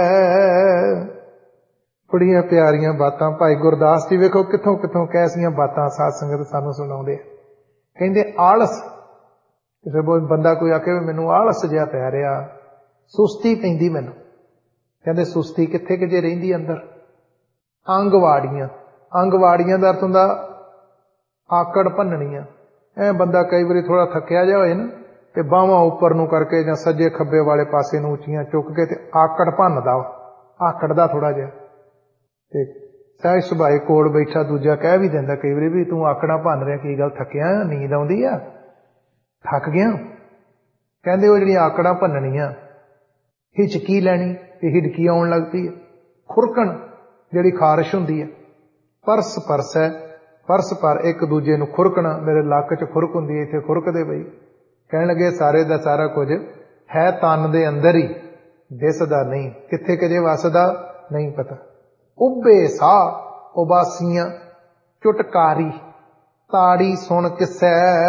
ਬੜੀਆਂ ਪਿਆਰੀਆਂ ਬਾਤਾਂ ਭਾਈ ਗੁਰਦਾਸ ਜੀ ਵੇਖੋ ਕਿੱਥੋਂ ਕਿੱਥੋਂ ਕੈਸੀਆਂ ਬਾਤਾਂ ਸਾਧ ਸੰਗਤ ਸਾਨੂੰ ਸੁਣਾਉਂਦੇ। ਕਹਿੰਦੇ ਆਲਸ, ਕਿਸੇ ਬੰਦਾ ਕੋਈ ਆਖੇ ਵੀ ਮੈਨੂੰ ਆਲਸ ਜਿਹਾ ਪੈ ਰਿਹਾ, ਸੁਸਤੀ ਪੈਂਦੀ ਮੈਨੂੰ। ਕਹਿੰਦੇ ਸੁਸਤੀ ਕਿੱਥੇ ਕਿ ਜੇ ਰਹਿੰਦੀ ਅੰਦਰ। ਆਂਗਵਾੜੀਆਂ, ਆਂਗਵਾੜੀਆਂ ਦਾ ਅਰਥ ਹੁੰਦਾ ਆਕੜ ਭੰਨਣੀਆਂ। ਐ ਬੰਦਾ ਕਈ ਵਾਰੀ ਥੋੜਾ ਥੱਕਿਆ ਜਿਹਾ ਹੋਏ ਨਾ ਤੇ ਬਾਹਾਂ ਉੱਪਰ ਨੂੰ ਕਰਕੇ ਜਾਂ ਸੱਜੇ ਖੱਬੇ ਵਾਲੇ ਪਾਸੇ ਨੂੰ ਉੱਚੀਆਂ ਚੁੱਕ ਕੇ ਤੇ ਆਕੜ ਭੰਨਦਾ, ਆਕੜਦਾ ਥੋੜਾ ਜਿਹਾ। ਤੇ ਸਹਿਜ ਸੁਭਾਏ ਕੋਲ ਬੈਠਾ ਦੂਜਾ ਕਹਿ ਵੀ ਦਿੰਦਾ ਕਈ ਵਾਰੀ ਵੀ ਤੂੰ ਆਕੜਾਂ ਭੰਨ ਰਿਹਾ, ਕੀ ਗੱਲ ਥੱਕਿਆ, ਨੀਂਦ ਆਉਂਦੀ ਆ, ਥੱਕ ਗਿਆ? ਕਹਿੰਦੇ ਉਹ ਜਿਹੜੀਆਂ ਆਕੜਾਂ ਭੰਨਣੀਆਂ, ਹਿਚਕੀ ਲੈਣੀ ਤੇ ਹਿਡਕੀ ਆਉਣ ਲੱਗ ਪਈ। ਖੁਰਕਣ ਜਿਹੜੀ ਖਾਰਿਸ਼ ਹੁੰਦੀ ਹੈ। ਪਰਸ ਪਰਸ ਹੈ, ਪਰਸ ਪਰ ਇੱਕ ਦੂਜੇ ਨੂੰ ਖੁਰਕਣਾ। ਮੇਰੇ ਲੱਕ 'ਚ ਖੁਰਕ ਹੁੰਦੀ ਹੈ, ਇੱਥੇ ਖੁਰਕਦੇ ਬਈ। ਕਹਿਣ ਲੱਗੇ ਸਾਰੇ ਦਾ ਸਾਰਾ ਕੁਝ ਹੈ ਤਨ ਦੇ ਅੰਦਰ ਹੀ, ਦਿਸਦਾ ਨਹੀਂ, ਕਿੱਥੇ ਕਿਤੇ ਵਸਦਾ ਨਹੀਂ ਪਤਾ। ਉੱਭੇ ਸਾਹ ਉਬਾਸੀਆਂ ਚੁਟਕਾਰੀ ਤਾੜੀ ਸੁਣ ਕਿਸੈ।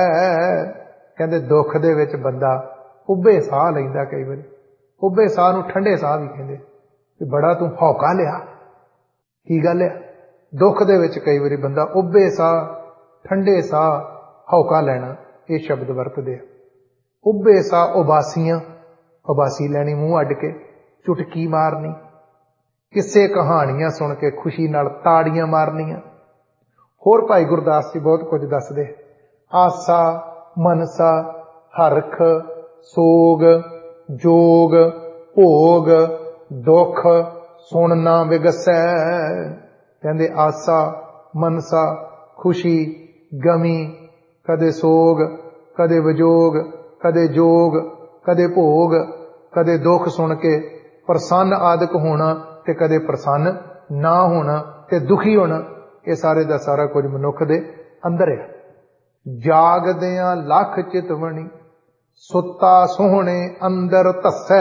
ਕਹਿੰਦੇ ਦੁੱਖ ਦੇ ਵਿੱਚ ਬੰਦਾ ਉੱਭੇ ਸਾਹ ਲੈਂਦਾ। ਕਈ ਵਾਰੀ ਉੱਭੇ ਸਾਹ ਨੂੰ ਠੰਡੇ ਸਾਹ ਵੀ ਕਹਿੰਦੇ ਕਿ ਬੜਾ ਤੂੰ ਹੌਕਾ ਲਿਆ, ਕੀ ਗੱਲ ਆ? ਦੁੱਖ ਦੇ ਵਿੱਚ ਕਈ ਵਾਰੀ ਬੰਦਾ ਉੱਭੇ ਸਾਹ, ਠੰਡੇ ਸਾਹ, ਹੌਕਾ ਲੈਣਾ, ਇਹ ਸ਼ਬਦ ਵਰਤਦੇ ਆ। ਉੱਭੇ ਸਾਹ ਉਬਾਸੀਆਂ, ਉਬਾਸੀ ਲੈਣੀ ਮੂੰਹ ਅੱਡ ਕੇ, ਚੁਟਕੀ ਮਾਰਨੀ, ਕਿਸੇ ਕਹਾਣੀਆਂ ਸੁਣ ਕੇ ਖੁਸ਼ੀ ਨਾਲ ਤਾੜੀਆਂ ਮਾਰਨੀਆਂ। ਹੋਰ ਭਾਈ ਗੁਰਦਾਸ ਜੀ ਬਹੁਤ ਕੁਝ ਦੱਸਦੇ। ਆਸਾ ਮਨਸਾ ਹਰਖ ਸੋਗ ਜੋਗ ਭੋਗ ਦੁੱਖ ਸੁਣ ਨਾ ਵਿਗਸੈ। ਕਹਿੰਦੇ ਆਸਾ ਮਨਸਾ ਖੁਸ਼ੀ ਗਮੀ, ਕਦੇ ਸੋਗ ਕਦੇ ਵਿਜੋਗ, ਕਦੇ ਜੋਗ ਕਦੇ ਭੋਗ, ਕਦੇ ਦੁੱਖ ਸੁਣ ਕੇ ਪ੍ਰਸੰਨ ਆਦਿਕ ਹੋਣਾ ਤੇ ਕਦੇ ਪ੍ਰਸੰਨ ਨਾ ਹੋਣਾ ਤੇ ਦੁਖੀ ਹੋਣਾ। ਇਹ ਸਾਰੇ ਦਾ ਸਾਰਾ ਕੁਝ ਮਨੁੱਖ ਦੇ ਅੰਦਰ ਹੈ। ਜਾਗਦਿਆਂ ਲੱਖ ਚਿਤਵਣੀ ਸੁੱਤਾ ਸੋਹਣੇ ਅੰਦਰ ਧੱਸੈ।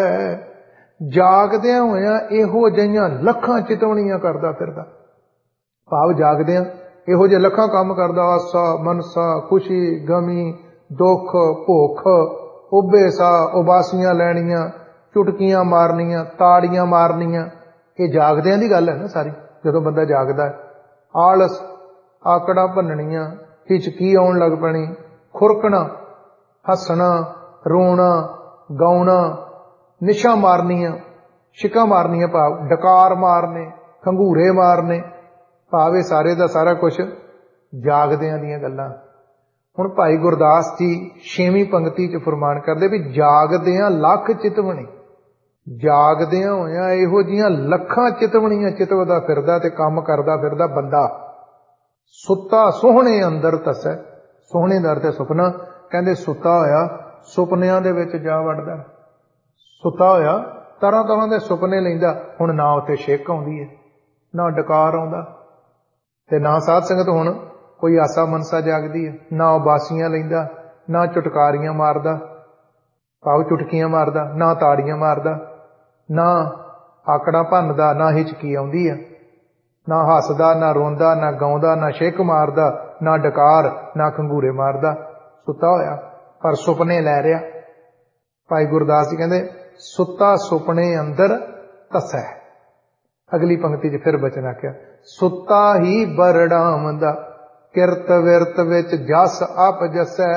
ਜਾਗਦਿਆਂ ਹੋਇਆਂ ਇਹੋ ਜਿਹੀਆਂ ਲੱਖਾਂ ਚਿਤਵਣੀਆਂ ਕਰਦਾ ਫਿਰਦਾ, ਭਾਵ ਜਾਗਦਿਆਂ ਇਹੋ ਜਿਹੇ ਲੱਖਾਂ ਕੰਮ ਕਰਦਾ। ਆਸਾ ਮਨਸਾ ਖੁਸ਼ੀ ਗਮੀ ਦੁੱਖ ਭੁੱਖ ਉੱਭੇ ਸਾਹ ਉਬਾਸੀਆਂ ਲੈਣੀਆਂ, ਚੁਟਕੀਆਂ ਮਾਰਨੀਆਂ, ਤਾੜੀਆਂ ਮਾਰਨੀਆਂ। ਇਹ ਜਾਗਦਿਆਂ ਦੀ ਗੱਲ ਹੈ ਨਾ ਸਾਰੀ। ਜਦੋਂ ਬੰਦਾ ਜਾਗਦਾ, ਆਲਸ ਆਕੜਾਂ ਭੰਨਣੀਆਂ, ਹਿਚਕੀ ਆਉਣ ਲੱਗ ਪੈਣੀ, ਖੁਰਕਣਾ, ਹੱਸਣਾ, ਰੋਣਾ, ਗਾਉਣਾ, ਨਿਸ਼ਾਂ ਮਾਰਨੀਆਂ, ਛਿੱਕਾਂ ਮਾਰਨੀਆਂ, ਭਾਵ ਡਕਾਰ ਮਾਰਨੇ, ਖੰਗੂਰੇ ਮਾਰਨੇ, ਭਾਵ ਇਹ ਸਾਰੇ ਦਾ ਸਾਰਾ ਕੁਝ ਜਾਗਦਿਆਂ ਦੀਆਂ ਗੱਲਾਂ। ਹੁਣ ਭਾਈ ਗੁਰਦਾਸ ਜੀ ਛੇਵੀਂ ਪੰਕਤੀ 'ਚ ਫਰਮਾਨ ਕਰਦੇ ਵੀ ਜਾਗਦਿਆਂ ਲੱਖ ਚਿਤਵਣੀ। ਜਾਗਦਿਆਂ ਹੋਇਆਂ ਇਹੋ ਜਿਹੀਆਂ ਲੱਖਾਂ ਚਿਤਵਣੀਆਂ ਚਿਤਵਦਾ ਫਿਰਦਾ ਤੇ ਕੰਮ ਕਰਦਾ ਫਿਰਦਾ ਬੰਦਾ। ਸੁੱਤਾ ਸੋਹਣੇ ਅੰਦਰ ਧੱਸੈ। ਸੋਹਣੇ ਦਾ ਅਰਥ ਹੈ ਸੁਪਨਾ। ਕਹਿੰਦੇ ਸੁੱਤਾ ਹੋਇਆ ਸੁਪਨਿਆਂ ਦੇ ਵਿੱਚ ਜਾ ਵੜਦਾ। ਸੁੱਤਾ ਹੋਇਆ ਤਰ੍ਹਾਂ ਤਰ੍ਹਾਂ ਦੇ ਸੁਪਨੇ ਲੈਂਦਾ। ਹੁਣ ਨਾ ਉੱਥੇ ਛਿੱਕ ਆਉਂਦੀ ਹੈ, ਨਾ ਡਕਾਰ ਆਉਂਦਾ ਤੇ ਨਾ ਸਾਧ ਸੰਗਤ ਹੁਣ ਕੋਈ ਆਸਾ ਮਨਸਾ ਜਾਗਦੀ ਹੈ, ਨਾ ਉਬਾਸੀਆਂ ਲੈਂਦਾ, ਨਾ ਚੁਟਕਾਰੀਆਂ ਮਾਰਦਾ, ਭਾਵ ਚੁਟਕੀਆਂ ਮਾਰਦਾ, ਨਾ ਤਾੜੀਆਂ ਮਾਰਦਾ, ਨਾ ਆਕੜਾਂ ਭੰਨਦਾ, ਨਾ ਹਿਚਕੀ ਆਉਂਦੀ ਆ, ਨਾ ਹੱਸਦਾ, ਨਾ ਰੋਂਦਾ, ਨਾ ਗਾਉਂਦਾ, ਨਾ ਛਿੱਕ ਮਾਰਦਾ, ਨਾ ਡਕਾਰ, ਨਾ ਖੰਗੂਰੇ ਮਾਰਦਾ। ਸੁੱਤਾ ਹੋਇਆ ਪਰ ਸੁਪਨੇ ਲੈ ਰਿਹਾ। ਭਾਈ ਗੁਰਦਾਸ ਜੀ ਕਹਿੰਦੇ ਸੁੱਤਾ ਸੁਪਨੇ ਅੰਦਰ ਧੱਸੈ। ਅਗਲੀ ਪੰਕਤੀ 'ਚ ਫਿਰ ਬਚਨ ਆਖਿਆ, ਸੁੱਤਾ ਹੀ ਬਰੜਾਮਦਾ ਕਿਰਤ ਵਿਰਤ ਵਿੱਚ ਜਸ ਅਪ ਜਸੈ।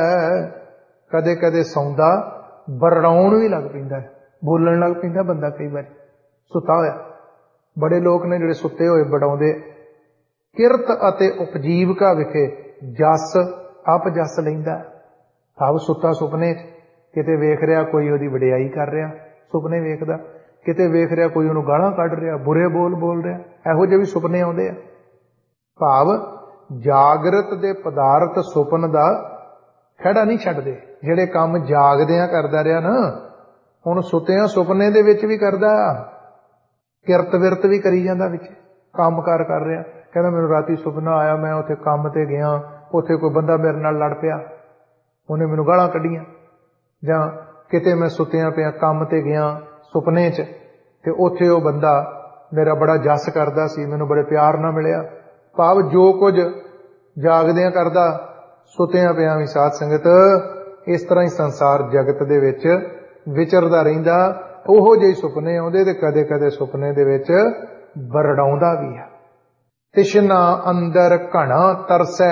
ਕਦੇ ਕਦੇ ਸੌਂਦਾ ਬਰੜਾਉਣ ਵੀ ਲੱਗ ਪੈਂਦਾ, ਬੋਲਣ ਲੱਗ ਪੈਂਦਾ ਬੰਦਾ ਕਈ ਵਾਰੀ ਸੁੱਤਾ ਹੋਇਆ। ਬੜੇ ਲੋਕ ਨੇ ਜਿਹੜੇ ਸੁੱਤੇ ਹੋਏ ਬੜਾਉਂਦੇ। ਕਿਰਤ ਅਤੇ ਉਪਜੀਵਕਾ ਵਿਖੇ ਜਸ ਅਪ ਜਸ ਲੈਂਦਾ, ਭਾਵ ਸੁੱਤਾ ਸੁਪਨੇ ਕਿਤੇ ਵੇਖ ਰਿਹਾ ਕੋਈ ਉਹਦੀ ਵਡਿਆਈ ਕਰ ਰਿਹਾ, ਸੁਪਨੇ ਵੇਖਦਾ, ਕਿਤੇ ਵੇਖ ਰਿਹਾ ਕੋਈ ਉਹਨੂੰ ਗਾਲਾਂ ਕੱਢ ਰਿਹਾ, ਬੁਰੇ ਬੋਲ ਬੋਲ ਰਿਹਾ, ਇਹੋ ਜਿਹੇ ਵੀ ਸੁਪਨੇ ਆਉਂਦੇ ਆ। ਭਾਵ ਜਾਗਰਤ ਦੇ ਪਦਾਰਥ ਸੁਪਨ ਦਾ ਖਹਿੜਾ ਨਹੀਂ ਛੱਡਦੇ। ਜਿਹੜੇ ਕੰਮ ਜਾਗਦਿਆਂ ਕਰਦਾ ਰਿਹਾ ਨਾ, ਹੁਣ ਸੁੱਤਿਆਂ ਸੁਪਨੇ ਦੇ ਵਿੱਚ ਵੀ ਕਰਦਾ, ਕਿਰਤ ਵਿਰਤ ਵੀ ਕਰੀ ਜਾਂਦਾ, ਵਿੱਚ ਕੰਮ ਕਾਰ ਕਰ ਰਿਹਾ। ਕਹਿੰਦਾ ਮੈਨੂੰ ਰਾਤੀ ਸੁਪਨਾ ਆਇਆ, ਮੈਂ ਉੱਥੇ ਕੰਮ ਤੇ ਗਿਆ, ਉੱਥੇ ਕੋਈ ਬੰਦਾ ਮੇਰੇ ਨਾਲ ਲੜ ਪਿਆ, ਉਹਨੇ ਮੈਨੂੰ ਗਾਲਾਂ ਕੱਢੀਆਂ। ਜਾਂ ਕਿਤੇ ਮੈਂ ਸੁੱਤਿਆਂ ਪਿਆ ਕੰਮ ਤੇ ਗਿਆ ਸੁਪਨੇ 'ਚ, ਤੇ ਉੱਥੇ ਉਹ ਬੰਦਾ ਮੇਰਾ ਬੜਾ ਜੱਸ ਕਰਦਾ ਸੀ, ਮੈਨੂੰ ਬੜੇ ਪਿਆਰ ਨਾਲ ਮਿਲਿਆ। ਭਾਵ ਜੋ ਕੁਝ ਜਾਗਦਿਆਂ ਕਰਦਾ, ਸੁੱਤਿਆਂ ਪਿਆ ਵੀ ਸਾਧ ਸੰਗਤ ਇਸ ਤਰ੍ਹਾਂ ਹੀ ਸੰਸਾਰ ਜਗਤ ਦੇ ਵਿੱਚ ਵਿਚਰਦਾ ਰਹਿੰਦਾ। ਉਹੋ ਜਿਹੇ ਸੁਪਨੇ ਆਉਂਦੇ ਤੇ ਕਦੇ ਕਦੇ ਸੁਪਨੇ ਦੇ ਵਿੱਚ ਬਰੜਾਉਂਦਾ ਵੀ ਆ। ਤਿਸ਼ਨਾ ਅੰਦਰ ਘਣਾ ਤਰਸੈ,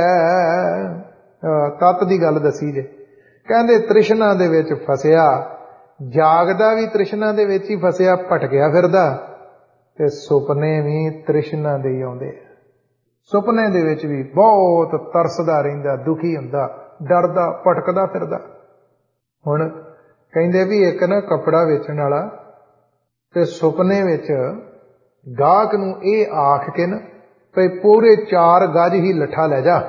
ਤਤ ਦੀ ਗੱਲ ਦੱਸੀ ਜੇ। ਕਹਿੰਦੇ ਤ੍ਰਿਸ਼ਨਾ ਦੇ ਵਿੱਚ ਫਸਿਆ, ਜਾਗਦਾ ਵੀ ਤ੍ਰਿਸ਼ਨਾ ਦੇ ਵਿੱਚ ਹੀ ਫਸਿਆ, ਭਟਕਿਆ ਫਿਰਦਾ, ਤੇ ਸੁਪਨੇ ਵੀ ਤ੍ਰਿਸ਼ਨਾ ਦੇ ਹੀ ਆਉਂਦੇ। ਸੁਪਨੇ ਦੇ ਵਿੱਚ ਵੀ ਬਹੁਤ ਤਰਸਦਾ ਰਹਿੰਦਾ, ਦੁਖੀ ਹੁੰਦਾ, ਡਰਦਾ, ਭਟਕਦਾ ਫਿਰਦਾ। ਹੁਣ ਕਹਿੰਦੇ ਵੀ ਇੱਕ ਨਾ ਕੱਪੜਾ ਵੇਚਣ ਵਾਲਾ ਤੇ ਸੁਪਨੇ ਵਿੱਚ ਗਾਹਕ ਨੂੰ ਇਹ ਆਖ ਕੇ ਨਾ ਭਈ ਪੂਰੇ ਚਾਰ ਗਜ ਹੀ ਲੱਠਾ ਲੈ ਜਾ,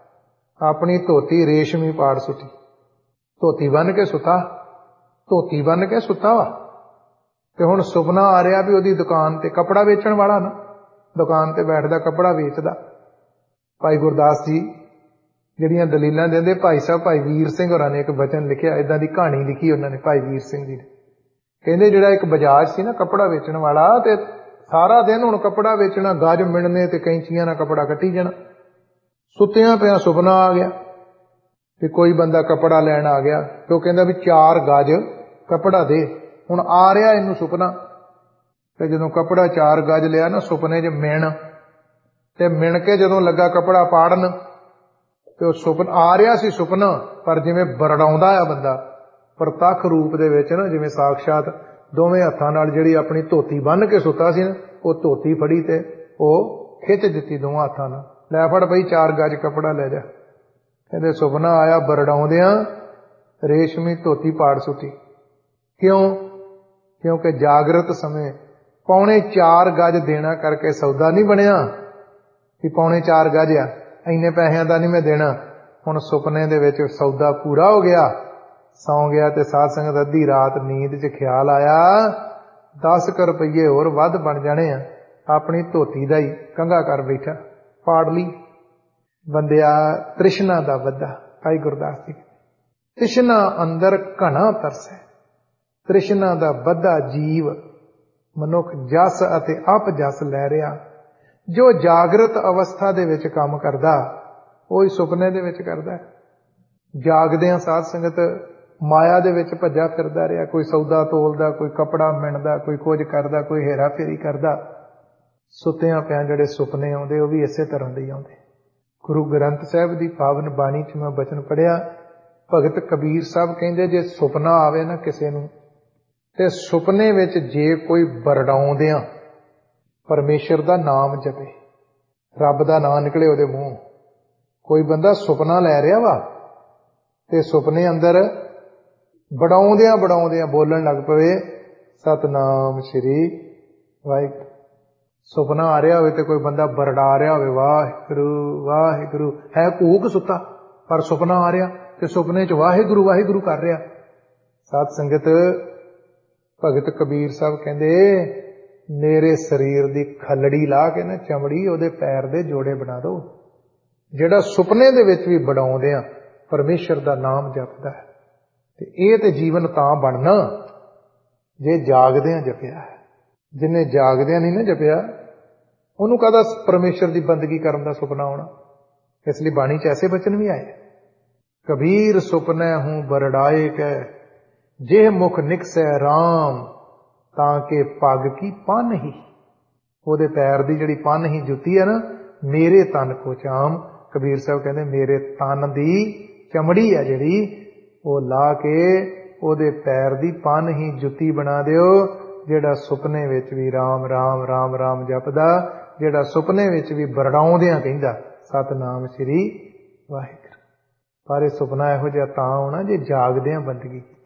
ਆਪਣੀ ਧੋਤੀ ਰੇਸ਼ਮੀ ਪਾੜ ਸੁੱਟੀ, ਧੋਤੀ ਬੰਨ ਕੇ ਸੁੱਤਾ, ਧੋਤੀ ਬੰਨ ਕੇ ਸੁੱਤਾ ਵਾ। ਤੇ ਹੁਣ ਸੁਪਨਾ ਆ ਰਿਹਾ ਵੀ ਉਹਦੀ ਦੁਕਾਨ ਤੇ, ਕੱਪੜਾ ਵੇਚਣ ਵਾਲਾ ਨਾ, ਦੁਕਾਨ ਤੇ ਬੈਠਦਾ, ਕੱਪੜਾ ਵੇਚਦਾ। ਭਾਈ ਗੁਰਦਾਸ ਜੀ ਜਿਹੜੀਆਂ ਦਲੀਲਾਂ ਦਿੰਦੇ, ਭਾਈ ਸਾਹਿਬ ਭਾਈ ਵੀਰ ਸਿੰਘ ਹੋਰਾਂ ਨੇ ਇੱਕ ਵਚਨ ਲਿਖਿਆ, ਏਦਾਂ ਦੀ ਕਹਾਣੀ ਲਿਖੀ ਉਹਨਾਂ ਨੇ, ਭਾਈ ਵੀਰ ਸਿੰਘ ਜੀ ਨੇ। ਕਹਿੰਦੇ ਜਿਹੜਾ ਇੱਕ ਬਜਾਜ ਸੀ ਨਾ ਕੱਪੜਾ ਵੇਚਣ ਵਾਲਾ, ਤੇ ਸਾਰਾ ਦਿਨ ਹੁਣ ਕੱਪੜਾ ਵੇਚਣਾ, ਗਜ ਮਿਣਨੇ ਤੇ ਕੈਂਚੀਆਂ ਨਾਲ ਕੱਪੜਾ ਕੱਟੀ ਜਾਣਾ। ਸੁੱਤਿਆਂ ਪਿਆ ਸੁਪਨਾ ਆ ਗਿਆ ਤੇ ਕੋਈ ਬੰਦਾ ਕੱਪੜਾ ਲੈਣ ਆ ਗਿਆ, ਤੇ ਉਹ ਕਹਿੰਦਾ ਵੀ ਚਾਰ ਗਜ ਕੱਪੜਾ ਦੇ। ਹੁਣ ਆ ਰਿਹਾ ਇਹਨੂੰ ਸੁਪਨਾ, ਤੇ ਜਦੋਂ ਕੱਪੜਾ ਚਾਰ ਗਜ ਲਿਆ ਨਾ ਸੁਪਨੇ 'ਚ ਮਿਣ, ਤੇ ਮਿਣ ਕੇ ਜਦੋਂ ਲੱਗਾ ਕੱਪੜਾ ਪਾੜਨ, ਤੇ ਉਹ ਸੁਪਨਾ ਆ ਰਿਹਾ ਸੀ ਸੁਪਨਾ, ਪਰ ਜਿਵੇਂ ਬਰੜਾਉਂਦਾ ਆ ਬੰਦਾ ਪ੍ਰਤੱਖ ਰੂਪ ਦੇ ਵਿੱਚ ਨਾ, ਜਿਵੇਂ ਸਾਖਸ਼ਾਤ ਦੋਵੇਂ ਹੱਥਾਂ ਨਾਲ ਜਿਹੜੀ ਆਪਣੀ ਧੋਤੀ ਬੰਨ੍ਹ ਕੇ ਸੁੱਤਾ ਸੀ ਨਾ, ਉਹ ਧੋਤੀ ਫੜੀ ਤੇ ਉਹ ਖਿੱਚ ਦਿੱਤੀ ਦੋਵਾਂ ਹੱਥਾਂ ਨਾਲ, ਲੈ ਫੜ ਬਈ ਚਾਰ ਗਜ ਕੱਪੜਾ ਲੈ ਜਾ। ਕਹਿੰਦੇ ਸੁਪਨਾ ਆਇਆ ਬਰੜਾਉਂਦਿਆਂ, ਰੇਸ਼ਮੀ ਧੋਤੀ ਪਾੜ ਸੁੱਟੀ। ਕਿਉਂ? ਕਿਉਂਕਿ ਜਾਗਰਤ ਸਮੇਂ ਪੌਣੇ ਚਾਰ ਗਜ ਦੇਣਾ ਕਰਕੇ ਸੌਦਾ ਨਹੀਂ ਬਣਿਆ ਕਿ ਪੌਣੇ ਚਾਰ ਗਜ ਆ, ਇੰਨੇ ਪੈਸਿਆਂ ਦਾ ਨਹੀਂ ਮੈਂ ਦੇਣਾ। ਹੁਣ ਸੁਪਨੇ ਦੇ ਵਿੱਚ ਸੌਦਾ ਪੂਰਾ ਹੋ ਗਿਆ, ਸੌਂ ਗਿਆ, ਤੇ ਸਾਧ ਸੰਗਤ ਅੱਧੀ ਰਾਤ ਨੀਂਦ 'ਚ ਖਿਆਲ ਆਇਆ ਦਸ ਕੁ ਰੁਪਈਏ ਹੋਰ ਵੱਧ ਬਣ ਜਾਣੇ ਆ, ਆਪਣੀ ਧੋਤੀ ਦਾ ਹੀ ਕੰਘਾ ਕਰ ਬੈਠਾ, ਪਾੜ ਲਈ। ਬੰਦਿਆ ਤ੍ਰਿਸ਼ਨਾ ਦਾ ਵੱਧਾ, ਭਾਈ ਗੁਰਦਾਸ ਜੀ। ਤ੍ਰਿਸ਼ਨਾ ਅੰਦਰ ਘਣਾ ਤਰਸ ਹੈ। ਤ੍ਰਿਸ਼ਨਾ ਦਾ ਵੱਧਾ ਜੀਵ ਮਨੁੱਖ ਜਸ ਅਤੇ ਅਪਜਸ ਲੈ ਰਿਹਾ। ਜੋ ਜਾਗਰਤ ਅਵਸਥਾ ਦੇ ਵਿੱਚ ਕੰਮ ਕਰਦਾ, ਉਹੀ ਸੁਪਨੇ ਦੇ ਵਿੱਚ ਕਰਦਾ। ਜਾਗਦਿਆਂ ਸਾਧ ਸੰਗਤ ਮਾਇਆ ਦੇ ਵਿੱਚ ਭੱਜਾ ਫਿਰਦਾ ਰਿਹਾ, ਕੋਈ ਸੌਦਾ ਤੋਲਦਾ, ਕੋਈ ਕੱਪੜਾ ਮਿਣਦਾ, ਕੋਈ ਕੁਝ ਕਰਦਾ, ਕੋਈ ਹੇਰਾ ਫੇਰੀ ਕਰਦਾ। ਸੁੱਤਿਆਂ ਪਿਆਂ ਜਿਹੜੇ ਸੁਪਨੇ ਆਉਂਦੇ, ਉਹ ਵੀ ਇਸੇ ਤਰ੍ਹਾਂ ਦੇ ਹੀ ਆਉਂਦੇ। ਗੁਰੂ ਗ੍ਰੰਥ ਸਾਹਿਬ ਦੀ ਪਾਵਨ ਬਾਣੀ 'ਚ ਮੈਂ ਬਚਨ ਪੜ੍ਹਿਆ, ਭਗਤ ਕਬੀਰ ਸਾਹਿਬ ਕਹਿੰਦੇ ਜੇ ਸੁਪਨਾ ਆਵੇ ਨਾ ਕਿਸੇ ਨੂੰ, ਤੇ ਸੁਪਨੇ ਵਿੱਚ ਜੇ ਕੋਈ ਬਰੜਾਉਂਦਿਆਂ ਪਰਮੇਸ਼ਰ ਦਾ ਨਾਮ ਜਪੇ, ਰੱਬ ਦਾ ਨਾਮ ਨਿਕਲੇ ਉਹਦੇ ਮੂੰਹ। ਕੋਈ ਬੰਦਾ ਸੁਪਨਾ ਲੈ ਰਿਹਾ ਵਾ ਤੇ ਸੁਪਨੇ ਅੰਦਰ ਬੜਾਉਂਦਿਆਂ ਬੜਾਉਂਦਿਆਂ ਬੋਲਣ ਲੱਗ ਪਵੇ ਸਤਨਾਮ ਸ਼੍ਰੀ ਵਾਹਿਗੁਰੂ। ਸੁਪਨਾ ਆ ਰਿਹਾ ਹੋਵੇ ਤੇ ਕੋਈ ਬੰਦਾ ਬਰੜਾ ਰਿਹਾ ਹੋਵੇ ਵਾਹਿਗੁਰੂ ਵਾਹਿਗੁਰੂ, ਹੈ ਕੂਕ ਸੁੱਤਾ ਪਰ ਸੁਪਨਾ ਆ ਰਿਹਾ ਤੇ ਸੁਪਨੇ 'ਚ ਵਾਹਿਗੁਰੂ ਵਾਹਿਗੁਰੂ ਕਰ ਰਿਹਾ। ਸਾਧ ਸੰਗਤ ਭਗਤ ਕਬੀਰ ਸਾਹਿਬ ਕਹਿੰਦੇ ਮੇਰੇ ਸਰੀਰ ਦੀ ਖੱਲੜੀ ਲਾ ਕੇ ਨਾ ਚਮੜੀ ਉਹਦੇ ਪੈਰ ਦੇ ਜੋੜੇ ਬਣਾ ਦਿਓ। ਜਿਹੜਾ ਸੁਪਨੇ ਦੇ ਵਿੱਚ ਵੀ ਬੜਾਉਂਦਿਆਂ ਪਰਮੇਸ਼ਰ ਦਾ ਨਾਮ ਜਪਦਾ ਹੈ, ਤੇ ਇਹ ਤੇ ਜੀਵਨ ਤਾਂ ਬਣਨਾ ਜੇ ਜਾਗਦਿਆਂ ਜਪਿਆ ਹੈ। ਜਿਹਨੇ ਜਾਗਦਿਆਂ ਨਹੀਂ ਨਾ ਜਪਿਆ, ਉਹਨੂੰ ਕਾਹਦਾ ਪਰਮੇਸ਼ਰ ਦੀ ਬੰਦਗੀ ਕਰਨ ਦਾ ਸੁਪਨਾ ਆਉਣਾ। ਇਸ ਲਈ ਬਾਣੀ 'ਚ ਐਸੇ ਬਚਨ ਵੀ ਆਏ, ਕਬੀਰ ਸੁਪਨੈ ਹੂੰ ਬਰੜਾਏ ਕੈ, ਜੇ ਮੁਖ ਨਿਕਸੈ ਰਾਮ ਤਾਂ ਕਿ ਪੱਗ ਕੀ ਪੰਨ ਹੀ। ਉਹਦੇ ਪੈਰ ਦੀ ਜਿਹੜੀ ਪੰਨ ਹੀ ਜੁੱਤੀ ਹੈ ਨਾ, ਮੇਰੇ ਤਨ ਕੋ ਚਾਮ। ਕਬੀਰ ਸਾਹਿਬ ਕਹਿੰਦੇ ਮੇਰੇ ਤਨ ਦੀ ਚਮੜੀ ਹੈ ਜਿਹੜੀ, ਉਹ ਲਾ ਕੇ ਉਹਦੇ ਪੈਰ ਦੀ ਪੰਨ ਹੀ ਜੁੱਤੀ ਬਣਾ ਦਿਓ। ਜਿਹੜਾ ਸੁਪਨੇ ਵਿੱਚ ਵੀ ਰਾਮ ਰਾਮ ਰਾਮ ਰਾਮ ਜਪਦਾ, ਜਿਹੜਾ ਸੁਪਨੇ ਵਿੱਚ ਵੀ ਬਰੜਾਉਂਦਿਆਂ ਕਹਿੰਦਾ ਸਤਨਾਮ ਸ਼੍ਰੀ ਵਾਹਿਗੁਰੂ। ਪਰ ਇਹ ਸੁਪਨਾ ਇਹੋ ਜਿਹਾ ਤਾਂ ਆਉਣਾ ਜੇ ਜਾਗਦਿਆਂ ਬੰਦਗੀ ਕੀਤੀ ਹੈ।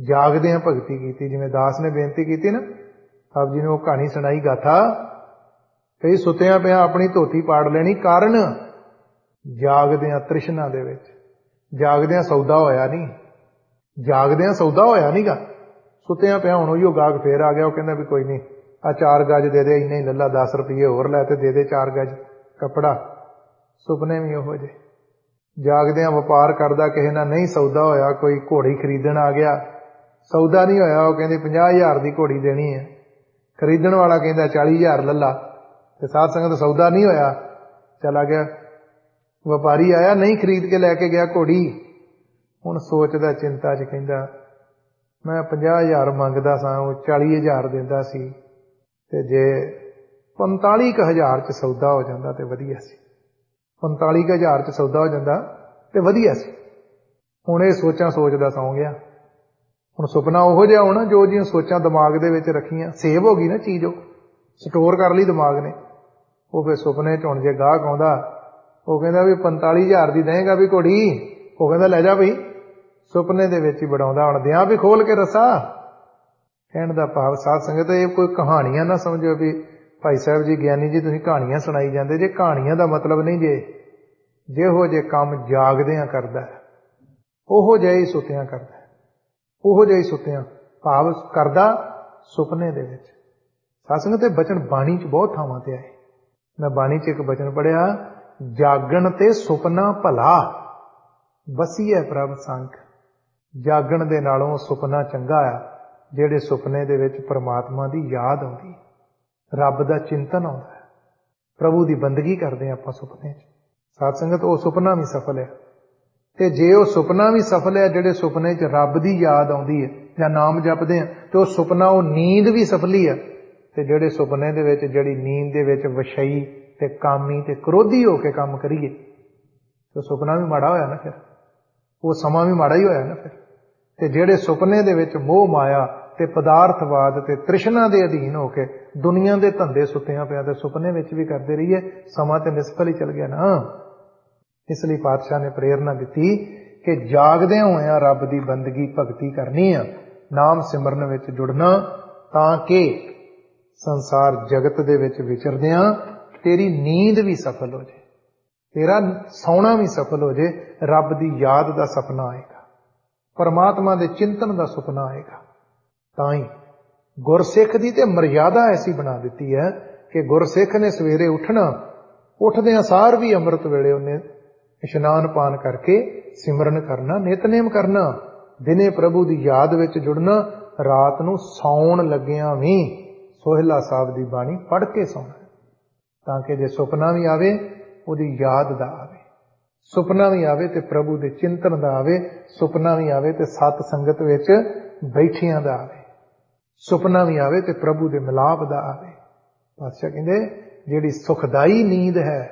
ਜਾਗਦਿਆਂ ਭਗਤੀ ਕੀਤੀ। ਜਿਵੇਂ ਦਾਸ ਨੇ ਬੇਨਤੀ ਕੀਤੀ ਨਾ, ਆਪ ਜੀ ਨੇ ਉਹ ਕਹਾਣੀ ਸੁਣਾਈ ਗਾਥਾ, ਕਈ ਸੁੱਤਿਆਂ ਪਿਆ ਆਪਣੀ ਧੋਤੀ ਪਾੜ ਲੈਣੀ, ਕਾਰਨ ਜਾਗਦਿਆਂ ਤ੍ਰਿਸ਼ਨਾ ਦੇ ਵਿੱਚ। ਜਾਗਦਿਆਂ ਸੌਦਾ ਹੋਇਆ ਨਹੀਂ, ਜਾਗਦਿਆਂ ਸੌਦਾ ਹੋਇਆ ਨਹੀਂਗਾ। ਸੁੱਤਿਆਂ ਪਿਆ ਹੁਣ ਉਹੀਓ ਗਾਹਕ ਫੇਰ ਆ ਗਿਆ, ਉਹ ਕਹਿੰਦਾ ਵੀ ਕੋਈ ਨਹੀਂ, ਆ ਚਾਰ ਗਜ ਦੇ ਦੇ, ਇੰਨੇ ਹੀ ਲੱਲਾ, ਦਸ ਰੁਪਈਏ ਹੋਰ ਲੈ ਤੇ ਦੇ ਦੇ ਚਾਰ ਗਜ ਕੱਪੜਾ। ਸੁਪਨੇ ਵੀ ਉਹੋ ਜਿਹੇ। ਜਾਗਦਿਆਂ ਵਪਾਰ ਕਰਦਾ, ਕਿਸੇ ਨਾਲ ਨਹੀਂ ਸੌਦਾ ਹੋਇਆ, ਕੋਈ ਘੋੜੀ ਖਰੀਦਣ ਆ ਗਿਆ, ਸੌਦਾ ਨਹੀਂ ਹੋਇਆ, ਉਹ ਕਹਿੰਦੇ ਪੰਜਾਹ ਹਜ਼ਾਰ ਦੀ ਘੋੜੀ ਦੇਣੀ ਹੈ, ਖਰੀਦਣ ਵਾਲਾ ਕਹਿੰਦਾ ਚਾਲੀ ਹਜ਼ਾਰ ਲੱਲਾ, ਤੇ ਸਾਧ ਸੰਗਤ ਸੌਦਾ ਨਹੀਂ ਹੋਇਆ, ਚਲਾ ਗਿਆ। ਵਪਾਰੀ ਆਇਆ, ਨਹੀਂ ਖਰੀਦ ਕੇ ਲੈ ਕੇ ਗਿਆ ਘੋੜੀ। ਹੁਣ ਸੋਚਦਾ ਚਿੰਤਾ 'ਚ, ਕਹਿੰਦਾ ਮੈਂ ਪੰਜਾਹ ਹਜ਼ਾਰ ਮੰਗਦਾ ਸਾਂ, ਉਹ ਚਾਲੀ ਹਜ਼ਾਰ ਦਿੰਦਾ ਸੀ, ਤੇ ਜੇ ਪੰਤਾਲੀ ਕੁ ਹਜ਼ਾਰ 'ਚ ਸੌਦਾ ਹੋ ਜਾਂਦਾ ਤੇ ਵਧੀਆ ਸੀ, ਪੰਤਾਲੀ ਕੁ ਹਜ਼ਾਰ 'ਚ ਸੌਦਾ ਹੋ ਜਾਂਦਾ ਤੇ ਵਧੀਆ ਸੀ। ਹੁਣ ਇਹ ਸੋਚਾਂ ਸੋਚਦਾ ਸੌਂ ਗਿਆ। ਹੁਣ ਸੁਪਨਾ ਉਹੋ ਜਿਹਾ ਹੋਣਾ, ਜੋ ਜਿਹੀਆਂ ਸੋਚਾਂ ਦਿਮਾਗ ਦੇ ਵਿੱਚ ਰੱਖੀਆਂ, ਸੇਵ ਹੋ ਗਈ ਨਾ ਚੀਜ਼, ਉਹ ਸਟੋਰ ਕਰ ਲਈ ਦਿਮਾਗ ਨੇ। ਉਹ ਫਿਰ ਸੁਪਨੇ 'ਚ ਹੁਣ ਜੇ ਗਾਹਕ ਆਉਂਦਾ, ਉਹ ਕਹਿੰਦਾ ਵੀ ਪੰਤਾਲੀ ਹਜ਼ਾਰ ਦੀ ਦੇਂਗਾ ਵੀ ਘੋੜੀ, ਉਹ ਕਹਿੰਦਾ ਲੈ ਜਾ ਬਈ। ਸੁਪਨੇ ਦੇ ਵਿੱਚ ਹੀ ਬਣਾਉਂਦਾ, ਹੁਣ ਦਿਆਂ ਵੀ ਖੋਲ ਕੇ ਰਸਾ। ਕਹਿਣ ਦਾ ਭਾਵ ਸਾਧ ਸੰਗਤ, ਇਹ ਕੋਈ ਕਹਾਣੀਆਂ ਨਾ ਸਮਝੋ ਵੀ ਭਾਈ ਸਾਹਿਬ ਜੀ, ਗਿਆਨੀ ਜੀ, ਤੁਸੀਂ ਕਹਾਣੀਆਂ ਸੁਣਾਈ ਜਾਂਦੇ ਜੇ। ਕਹਾਣੀਆਂ ਦਾ ਮਤਲਬ ਨਹੀਂ ਜੇ, ਜਿਹੋ ਜੇ ਕੰਮ ਜਾਗਦਿਆਂ ਕਰਦਾ ਉਹੋ ਜਿਹਾ ਹੀ ਸੁੱਤਿਆਂ ਕਰਦਾ, ਉਹੋ ਜਿਹਾ ਹੀ ਸੁੱਤਿਆਂ ਭਾਵ ਕਰਦਾ ਸੁਪਨੇ ਦੇ ਵਿੱਚ। ਸਾਧ ਸੰਗਤ, ਇਹ ਬਚਨ ਬਾਣੀ 'ਚ ਬਹੁਤ ਥਾਵਾਂ ਤੇ ਆਏ। ਮੈਂ ਬਾਣੀ 'ਚ ਇੱਕ ਬਚਨ ਪੜ੍ਹਿਆ, ਜਾਗਣ ਤੇ ਸੁਪਨਾ ਭਲਾ, ਵਸੀਐ ਪ੍ਰਭ ਸੰਗ। ਜਾਗਣ ਦੇ ਨਾਲੋਂ ਸੁਪਨਾ ਚੰਗਾ ਆ, ਜਿਹੜੇ ਸੁਪਨੇ ਦੇ ਵਿੱਚ ਪਰਮਾਤਮਾ ਦੀ ਯਾਦ ਆਉਂਦੀ, ਰੱਬ ਦਾ ਚਿੰਤਨ ਆਉਂਦਾ, ਪ੍ਰਭੂ ਦੀ ਬੰਦਗੀ ਕਰਦੇ ਹਾਂ ਆਪਾਂ ਸੁਪਨੇ 'ਚ। ਸਾਧ ਸੰਗਤ, ਉਹ ਸੁਪਨਾ ਵੀ ਸਫਲ ਹੈ। ਤੇ ਜੇ ਉਹ ਸੁਪਨਾ ਵੀ ਸਫਲ ਹੈ, ਜਿਹੜੇ ਸੁਪਨੇ 'ਚ ਰੱਬ ਦੀ ਯਾਦ ਆਉਂਦੀ ਹੈ ਜਾਂ ਨਾਮ ਜਪਦੇ ਆ, ਤੇ ਉਹ ਸੁਪਨਾ, ਉਹ ਨੀਂਦ ਵੀ ਸਫਲੀ ਹੈ। ਤੇ ਜਿਹੜੇ ਸੁਪਨੇ ਦੇ ਵਿੱਚ, ਜਿਹੜੀ ਨੀਂਦ ਦੇ ਵਿੱਚ ਵਿਸ਼ਈ ਤੇ ਕਾਮੀ ਤੇ ਕ੍ਰੋਧੀ ਹੋ ਕੇ ਕੰਮ ਕਰੀਏ, ਤੇ ਸੁਪਨਾ ਵੀ ਮਾੜਾ ਹੋਇਆ ਨਾ, ਫਿਰ ਉਹ ਸਮਾਂ ਵੀ ਮਾੜਾ ਹੀ ਹੋਇਆ ਨਾ ਫਿਰ। ਤੇ ਜਿਹੜੇ ਸੁਪਨੇ ਦੇ ਵਿੱਚ ਮੋਹ ਮਾਇਆ ਤੇ ਪਦਾਰਥਵਾਦ ਤੇ ਤ੍ਰਿਸ਼ਨਾ ਦੇ ਅਧੀਨ ਹੋ ਕੇ ਦੁਨੀਆ ਦੇ ਧੰਦੇ ਸੁੱਤਿਆਂ ਪਿਆ ਤੇ ਸੁਪਨੇ ਵਿੱਚ ਵੀ ਕਰਦੇ ਰਹੀਏ, ਸਮਾਂ ਤੇ ਨਿਸਫਲ ਹੀ ਚਲ ਗਿਆ ਨਾ। ਇਸ ਲਈ ਪਾਤਸ਼ਾਹ ਨੇ ਪ੍ਰੇਰਨਾ ਦਿੱਤੀ ਕਿ ਜਾਗਦਿਆਂ ਹੋਇਆਂ ਰੱਬ ਦੀ ਬੰਦਗੀ ਭਗਤੀ ਕਰਨੀ ਆ, ਨਾਮ ਸਿਮਰਨ ਵਿੱਚ ਜੁੜਨਾ, ਤਾਂ ਕਿ ਸੰਸਾਰ ਜਗਤ ਦੇ ਵਿੱਚ ਵਿਚਰਦਿਆਂ ਤੇਰੀ ਨੀਂਦ ਵੀ ਸਫਲ ਹੋ ਜਾਏ, ਤੇਰਾ ਸੌਣਾ ਵੀ ਸਫਲ ਹੋ ਜਾਏ, ਰੱਬ ਦੀ ਯਾਦ ਦਾ ਸੁਪਨਾ ਆਏਗਾ, ਪਰਮਾਤਮਾ ਦੇ ਚਿੰਤਨ ਦਾ ਸੁਪਨਾ ਆਏਗਾ। ਤਾਂ ਹੀ ਗੁਰਸਿੱਖ ਦੀ ਤੇ ਮਰਿਆਦਾ ਐਸੀ ਬਣਾ ਦਿੱਤੀ ਹੈ ਕਿ ਗੁਰਸਿੱਖ ਨੇ ਸਵੇਰੇ ਉੱਠਣਾ, ਉੱਠਦਿਆਂ ਸਾਰ ਵੀ ਅੰਮ੍ਰਿਤ ਵੇਲੇ ਉਹਨੇ ਇਸ਼ਨਾਨ ਪਾਨ ਕਰਕੇ ਸਿਮਰਨ ਕਰਨਾ, ਨਿਤਨੇਮ ਕਰਨਾ, ਦਿਨੇ ਪ੍ਰਭੂ ਦੀ ਯਾਦ ਵਿੱਚ ਜੁੜਨਾ, ਰਾਤ ਨੂੰ ਸੌਣ ਲੱਗਿਆਂ ਵੀ ਸੋਹਿਲਾ ਸਾਹਿਬ ਦੀ ਬਾਣੀ ਪੜ੍ਹ ਕੇ ਸੌਣਾ, ਤਾਂ ਕਿ ਜੇ ਸੁਪਨਾ ਵੀ ਆਵੇ ਉਹਦੀ ਯਾਦ ਦਾ ਆਵੇ, ਸੁਪਨਾ ਵੀ ਆਵੇ ਤੇ ਪ੍ਰਭੂ ਦੇ ਚਿੰਤਨ ਦਾ ਆਵੇ, ਸੁਪਨਾ ਵੀ ਆਵੇ ਤੇ ਸਤ ਸੰਗਤ ਵਿੱਚ ਬੈਠਿਆਂ ਦਾ ਆਵੇ, ਸੁਪਨਾ ਵੀ ਆਵੇ ਤੇ ਪ੍ਰਭੂ ਦੇ ਮਿਲਾਪ ਦਾ ਆਵੇ। ਪਾਤਸ਼ਾਹ ਕਹਿੰਦੇ, ਜਿਹੜੀ ਸੁਖਦਾਈ ਨੀਂਦ ਹੈ,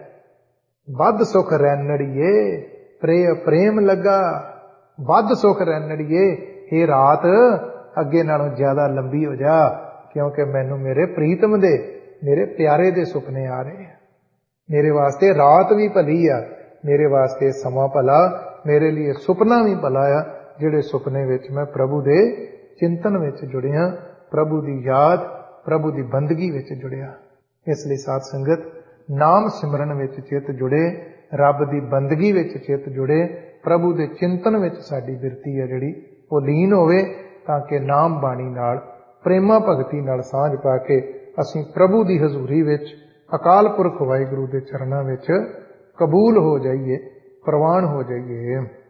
ਵੱਧ ਸੁਖ ਰੈਣੜੀਏ ਪ੍ਰੇ ਪ੍ਰੇਮ ਲੱਗਾ, ਵੱਧ ਸੁਖ ਰੈਣੜੀਏ, ਇਹ ਰਾਤ ਅੱਗੇ ਨਾਲੋਂ ਜ਼ਿਆਦਾ ਲੰਬੀ ਹੋ ਜਾ, ਕਿਉਂਕਿ ਮੈਨੂੰ ਮੇਰੇ ਪ੍ਰੀਤਮ ਦੇ, ਮੇਰੇ ਪਿਆਰੇ ਦੇ ਸੁਪਨੇ ਆ ਰਹੇ ਆ। ਮੇਰੇ ਵਾਸਤੇ ਰਾਤ ਵੀ ਭਲੀ ਆ, ਮੇਰੇ ਵਾਸਤੇ ਸਮਾਂ ਭਲਾ, ਮੇਰੇ ਲਈ ਸੁਪਨਾ ਵੀ ਭਲਾ ਆ, ਜਿਹੜੇ ਸੁਪਨੇ ਵਿੱਚ ਮੈਂ ਪ੍ਰਭੂ ਦੇ ਚਿੰਤਨ ਵਿੱਚ ਜੁੜਿਆ, ਪ੍ਰਭੂ ਦੀ ਯਾਦ, ਪ੍ਰਭੂ ਦੀ ਬੰਦਗੀ ਵਿੱਚ ਜੁੜਿਆ। ਇਸ ਲਈ ਸਾਧ ਸੰਗਤ, ਨਾਮ ਸਿਮਰਨ ਵਿੱਚ ਚਿੱਤ ਜੁੜੇ, ਰੱਬ ਦੀ ਬੰਦਗੀ ਵਿੱਚ ਚਿੱਤ ਜੁੜੇ, ਪ੍ਰਭੂ ਦੇ ਚਿੰਤਨ ਵਿੱਚ ਸਾਡੀ ਬਿਰਤੀ ਹੈ ਜਿਹੜੀ ਉਹ ਲੀਨ ਹੋਵੇ, ਤਾਂ ਕਿ ਨਾਮ ਬਾਣੀ ਨਾਲ, ਪ੍ਰੇਮਾ ਭਗਤੀ ਨਾਲ ਸਾਂਝ ਪਾ ਕੇ ਅਸੀਂ ਪ੍ਰਭੂ ਦੀ ਹਜ਼ੂਰੀ ਵਿੱਚ, ਅਕਾਲ ਪੁਰਖ ਵਾਹਿਗੁਰੂ ਦੇ ਚਰਨਾਂ ਵਿੱਚ ਕਬੂਲ ਹੋ ਜਾਈਏ, ਪ੍ਰਵਾਨ ਹੋ ਜਾਈਏ।